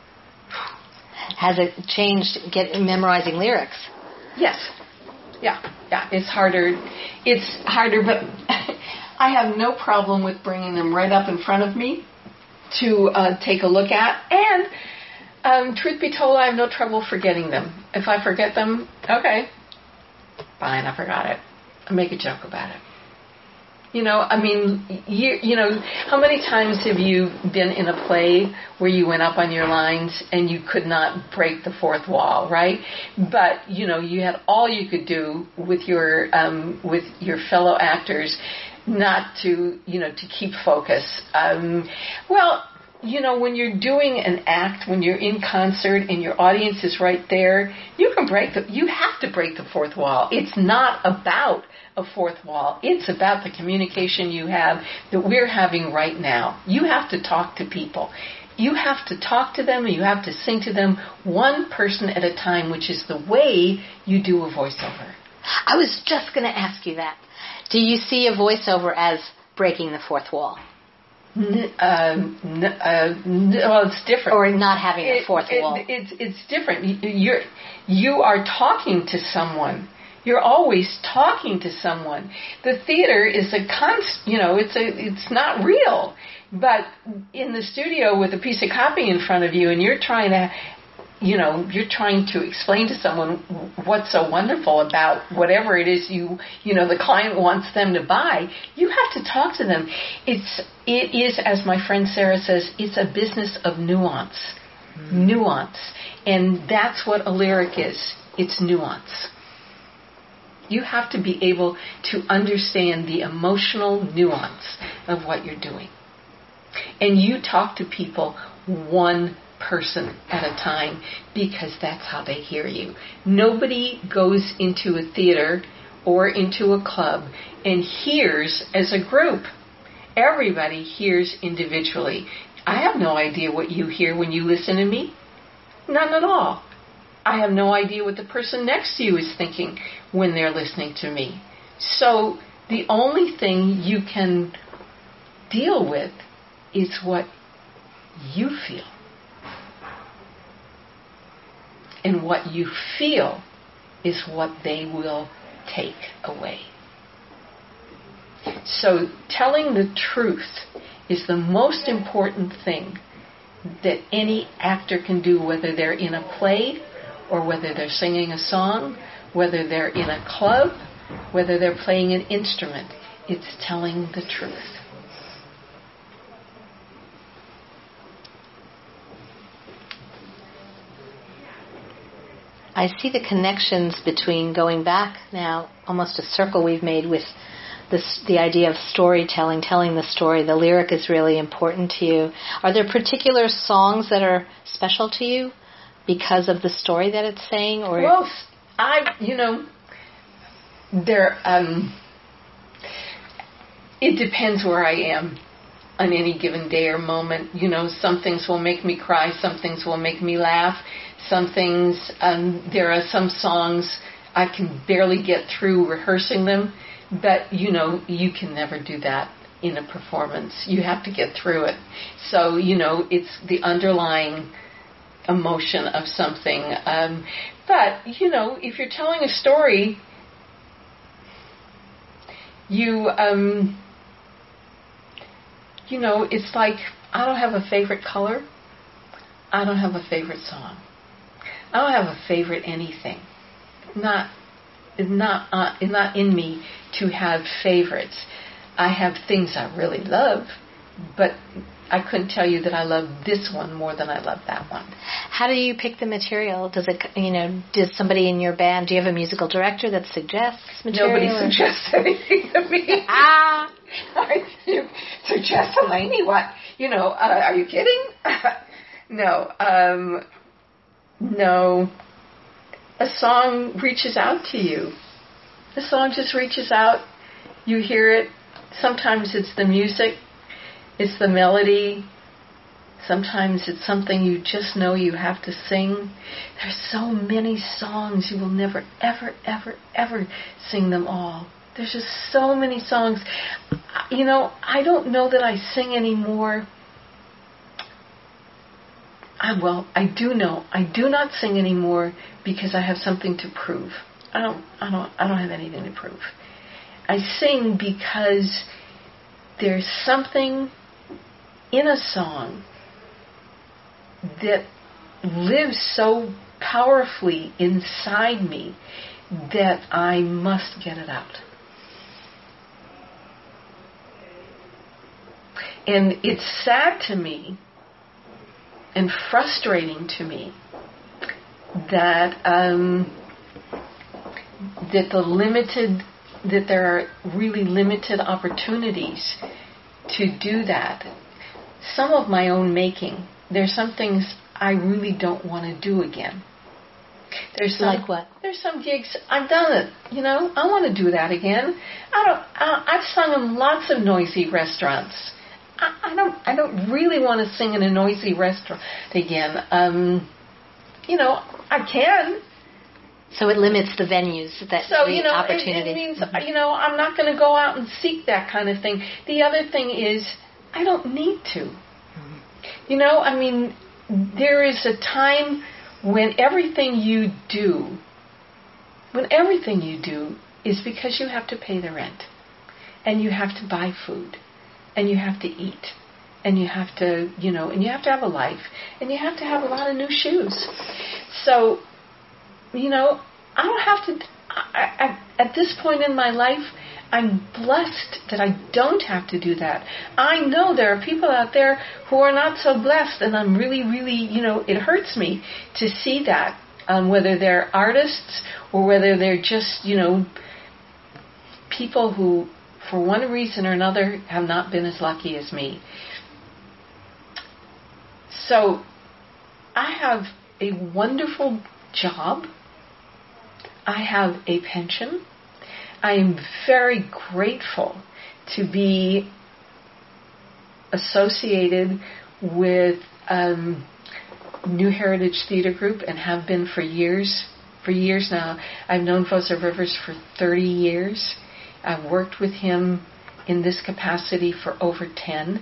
[SPEAKER 1] Has it changed get memorizing lyrics?
[SPEAKER 2] Yes. Yeah. Yeah. It's harder. It's harder, but I have no problem with bringing them right up in front of me to uh, take a look at. And um, truth be told, I have no trouble forgetting them. If I forget them, okay, fine, I forgot it. I make a joke about it. You know, I mean, you, you know, how many times have you been in a play where you went up on your lines and you could not break the fourth wall, right? But, you know, you had all you could do with your um, with your fellow actors not to, you know, to keep focus. Um, well, you know, when you're doing an act, when you're in concert and your audience is right there, you can break the, you have to break the fourth wall. It's not about a fourth wall. It's about the communication you have that we're having right now. You have to talk to people. You have to talk to them and you have to sing to them one person at a time, which is the way you do a voiceover.
[SPEAKER 1] I was just going to ask you that. Do you see a voiceover as breaking the fourth wall?
[SPEAKER 2] N- um, n- uh, n- well, it's different.
[SPEAKER 1] Or not having a
[SPEAKER 2] it,
[SPEAKER 1] fourth
[SPEAKER 2] it,
[SPEAKER 1] wall.
[SPEAKER 2] It's it's different. You're you are talking to someone. You're always talking to someone. The theater is a const. You know, it's a it's not real. But in the studio with a piece of copy in front of you, and you're trying to, you know, you're trying to explain to someone what's so wonderful about whatever it is you, you know, the client wants them to buy. You have to talk to them. It's, it is, as my friend Sarah says, it's a business of nuance. Mm-hmm. Nuance. And that's what a lyric is. It's nuance. You have to be able to understand the emotional nuance of what you're doing. And you talk to people one person at a time because that's how they hear you. Nobody goes into a theater or into a club and hears as a group. Everybody hears individually. I have no idea what you hear when you listen to me. None at all. I have no idea what the person next to you is thinking when they're listening to me. So the only thing you can deal with is what you feel. And what you feel is what they will take away. So telling the truth is the most important thing that any actor can do, whether they're in a play or whether they're singing a song, whether they're in a club, whether they're playing an instrument. It's telling the truth.
[SPEAKER 1] I see the connections between going back now, almost a circle we've made with this, the idea of storytelling, telling the story. The lyric is really important to you. Are there particular songs that are special to you because of the story that it's saying? Or
[SPEAKER 2] well, I, you know, there. Um, it depends where I am on any given day or moment. You know, some things will make me cry, some things will make me laugh. Some things, um, there are some songs I can barely get through rehearsing them, but, you know, you can never do that in a performance. You have to get through it. So, you know, it's the underlying emotion of something. Um, but, you know, if you're telling a story, you, um, you know, it's like, I don't have a favorite color. I don't have a favorite song. I don't have a favorite anything. Not, it's not, uh, it's not in me to have favorites. I have things I really love, but I couldn't tell you that I love this one more than I love that one.
[SPEAKER 1] How do you pick the material? Does it, you know, does somebody in your band, do you have a musical director that suggests material?
[SPEAKER 2] Nobody or? suggests anything to me.
[SPEAKER 1] Ah!
[SPEAKER 2] You suggest to Lainey what? You know, uh, are you kidding? no, um... No, a song reaches out to you. The song just reaches out. You hear it. Sometimes it's the music. It's the melody. Sometimes it's something you just know you have to sing. There's so many songs. You will never, ever, ever, ever sing them all. There's just so many songs. You know, I don't know that I sing anymore. I, well, I do know. I do not sing anymore because I have something to prove. I don't. I don't. I don't have anything to prove. I sing because there's something in a song that lives so powerfully inside me that I must get it out. And it's sad to me and frustrating to me that um, that the limited that there are really limited opportunities to do that. Some of my own making. There's some things I really don't want to do again. There's some,
[SPEAKER 1] like what?
[SPEAKER 2] There's some gigs I've done it. You know, I want to do that again. I don't. I, I've sung in lots of noisy restaurants. I don't. I don't really want to sing in a noisy restaurant again. Um, you know, I can.
[SPEAKER 1] So it limits the venues that
[SPEAKER 2] so
[SPEAKER 1] the
[SPEAKER 2] you know,
[SPEAKER 1] opportunities.
[SPEAKER 2] It, it means mm-hmm. you know I'm not going to go out and seek that kind of thing. The other thing is I don't need to. Mm-hmm. You know, I mean, there is a time when everything you do, when everything you do is because you have to pay the rent, and you have to buy food. And you have to eat, and you have to, you know, and you have to have a life, and you have to have a lot of new shoes. So, you know, I don't have to, I, I, at this point in my life, I'm blessed that I don't have to do that. I know there are people out there who are not so blessed, and I'm really, really, you know, it hurts me to see that, um, whether they're artists or whether they're just, you know, people who, for one reason or another, have not been as lucky as me. So, I have a wonderful job. I have a pension. I am very grateful to be associated with um, New Heritage Theater Group and have been for years. For years now. I've known Vosa Rivers for thirty years. I've worked with him in this capacity for over ten.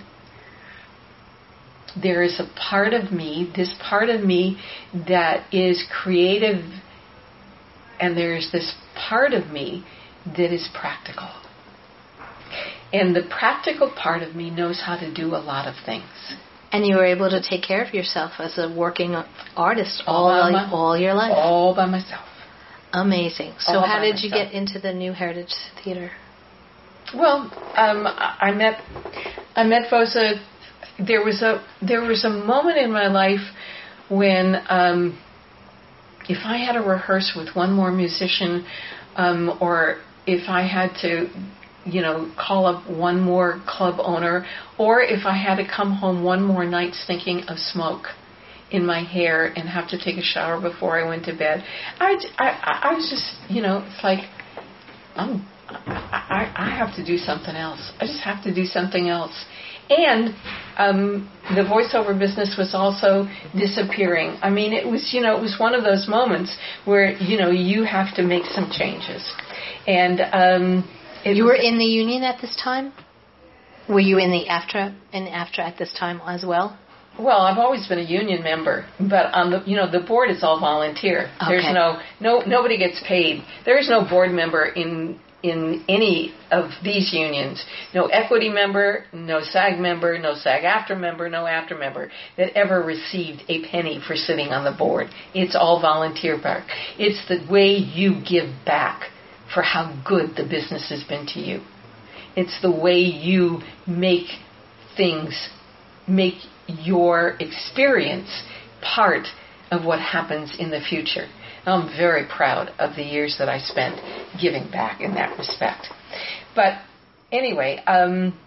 [SPEAKER 2] There is a part of me, this part of me that is creative, and there's this part of me that is practical. And the practical part of me knows how to do a lot of things.
[SPEAKER 1] And you were able to take care of yourself as a working artist all
[SPEAKER 2] all,
[SPEAKER 1] my, all your life.
[SPEAKER 2] All by myself.
[SPEAKER 1] Amazing. So
[SPEAKER 2] all
[SPEAKER 1] how did
[SPEAKER 2] myself.
[SPEAKER 1] you get into the New Heritage Theater?
[SPEAKER 2] Well, um, I met I met Vosa. There was a there was a moment in my life when um, if I had to rehearse with one more musician, um, or if I had to, you know, call up one more club owner, or if I had to come home one more night stinking of smoke in my hair and have to take a shower before I went to bed, I, I, I was just, you know, it's like, I'm, I, I have to do something else. I just have to do something else. And um, the voiceover business was also disappearing. I mean, it was, you know, it was one of those moments where, you know, you have to make some changes. And um, it
[SPEAKER 1] you were
[SPEAKER 2] was,
[SPEAKER 1] in the union at this time? Were you in the AFTRA in AFTRA at this time as well?
[SPEAKER 2] Well, I've always been a union member, but on the, you know, the board is all volunteer.
[SPEAKER 1] Okay.
[SPEAKER 2] There's no, no, nobody gets paid. There is no board member in in any of these unions. No equity member, no SAG member, no SAG-AFTRA member, no AFTRA member that ever received a penny for sitting on the board. It's all volunteer work. It's the way you give back for how good the business has been to you. It's the way you make things, make your experience part of what happens in the future. I'm very proud of the years that I spent giving back in that respect. But anyway, um,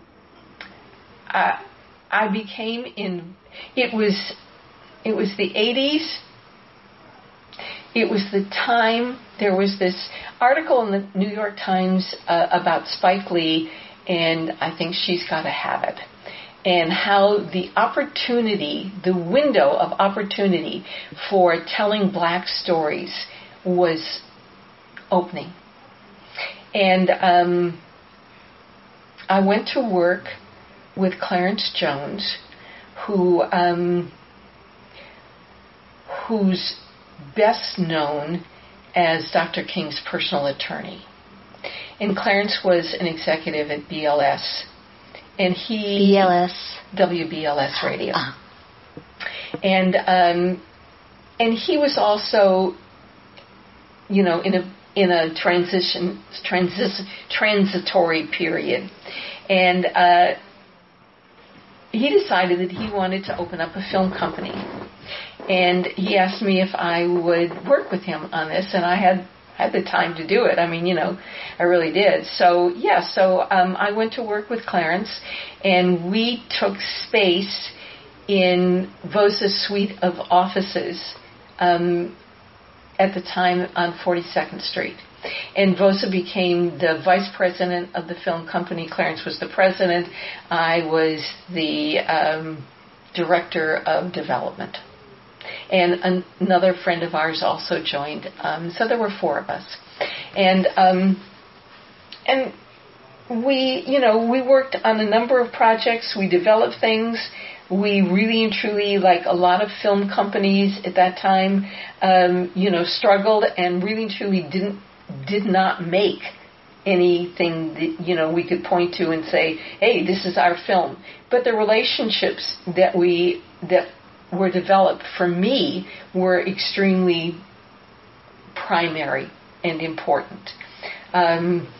[SPEAKER 2] I, I became in. It was, it was the eighties. It was the time. There was this article in the New York Times uh, about Spike Lee, and I think She's Gotta Have It. And how the opportunity, the window of opportunity for telling black stories was opening. And um, I went to work with Clarence Jones, who um, who's best known as Doctor King's personal attorney. And Clarence was an executive at B L S. And he
[SPEAKER 1] B L S
[SPEAKER 2] W B L S radio,
[SPEAKER 1] uh.
[SPEAKER 2] and um, and he was also, you know, in a in a transition transis, transitory period, and uh, he decided that he wanted to open up a film company, and he asked me if I would work with him on this, and I had. had the time to do it. I mean, you know, I really did. So, yeah, so um, I went to work with Clarence, and we took space in Vosa's suite of offices um, at the time on forty-second Street. And Vosa became the vice president of the film company. Clarence was the president. I was the um, director of development. And an- another friend of ours also joined. Um, so there were four of us. And um, and we, you know, we worked on a number of projects. We developed things. We really and truly, like a lot of film companies at that time, um, you know, struggled and really and truly didn't did not make anything that, you know, we could point to and say, hey, this is our film. But the relationships that we that were developed for me were extremely primary and important. Um,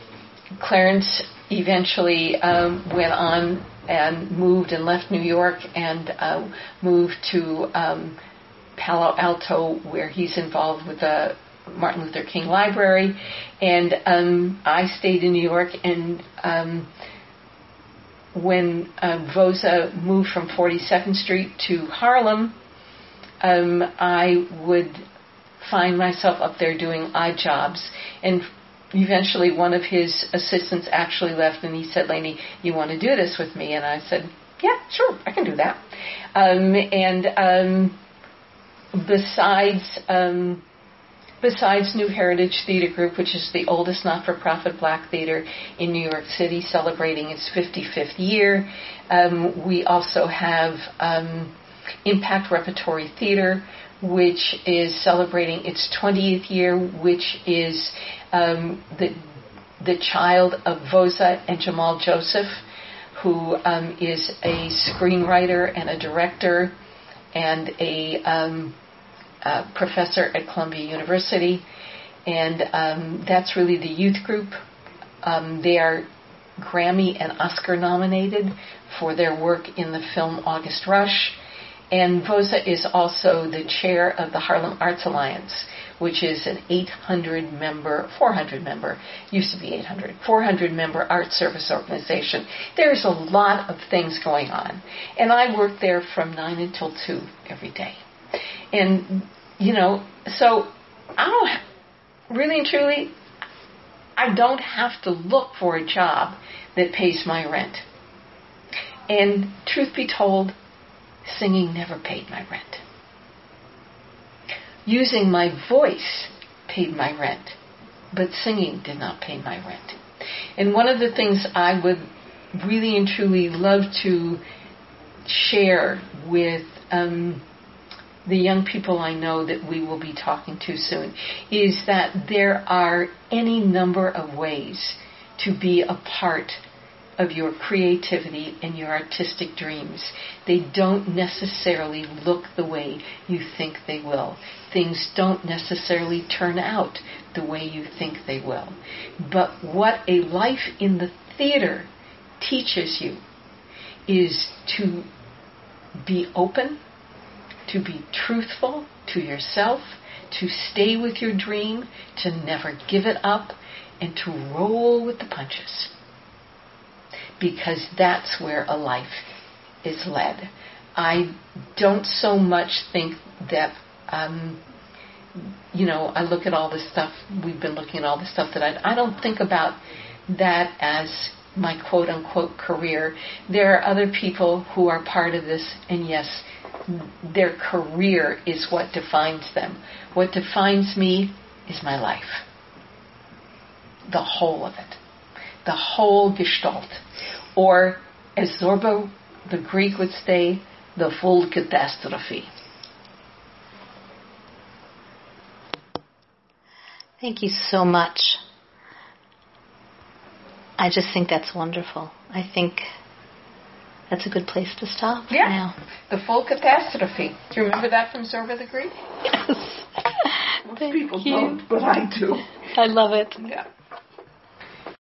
[SPEAKER 2] Clarence eventually um, went on and moved and left New York and uh, moved to um, Palo Alto, where he's involved with the Martin Luther King Library. And um, I stayed in New York, and um, when uh, Vosa moved from forty-second Street to Harlem, um, I would find myself up there doing odd jobs. And eventually one of his assistants actually left, and he said, "Lainey, you want to do this with me?" And I said, "Yeah, sure, I can do that." Um, and um, besides um, besides New Heritage Theater Group, which is the oldest not-for-profit black theater in New York City, celebrating its fifty-fifth year, um, we also have um, Impact Repertory Theater, which is celebrating its twentieth year, which is um, the the child of Vosa and Jamal Joseph, who um, is a screenwriter and a director and a um, uh, professor at Columbia University. And um, that's really the youth group. Um, they are Grammy and Oscar nominated for their work in the film August Rush. And Vosa is also the chair of the Harlem Arts Alliance, which is an eight hundred member, four hundred member, used to be eight hundred, four hundred member art service organization. There's a lot of things going on. And I work there from nine until two every day. And, you know, so I don't, really and truly, I don't have to look for a job that pays my rent. And truth be told, singing never paid my rent. Using my voice paid my rent, but singing did not pay my rent. And one of the things I would really and truly love to share with um, the young people I know that we will be talking to soon is that there are any number of ways to be a part of your creativity and your artistic dreams. They don't necessarily look the way you think they will. Things don't necessarily turn out the way you think they will. But what a life in the theater teaches you is to be open, to be truthful to yourself, to stay with your dream, to never give it up, and to roll with the punches. Because that's where a life is led. I don't so much think that, um, you know, I look at all this stuff, we've been looking at all this stuff that I, I don't think about that as my quote-unquote career. There are other people who are part of this, and yes, their career is what defines them. What defines me is my life. The whole of it. The whole gestalt. Or, as Zorba, the Greek, would say, the full catastrophe.
[SPEAKER 1] Thank you so much. I just think that's wonderful. I think that's a good place to stop
[SPEAKER 2] yeah.
[SPEAKER 1] now.
[SPEAKER 2] The full catastrophe. Do you remember that from Zorba the Greek?
[SPEAKER 1] Yes.
[SPEAKER 2] Most people you. don't, but I do.
[SPEAKER 1] I love it.
[SPEAKER 2] Yeah.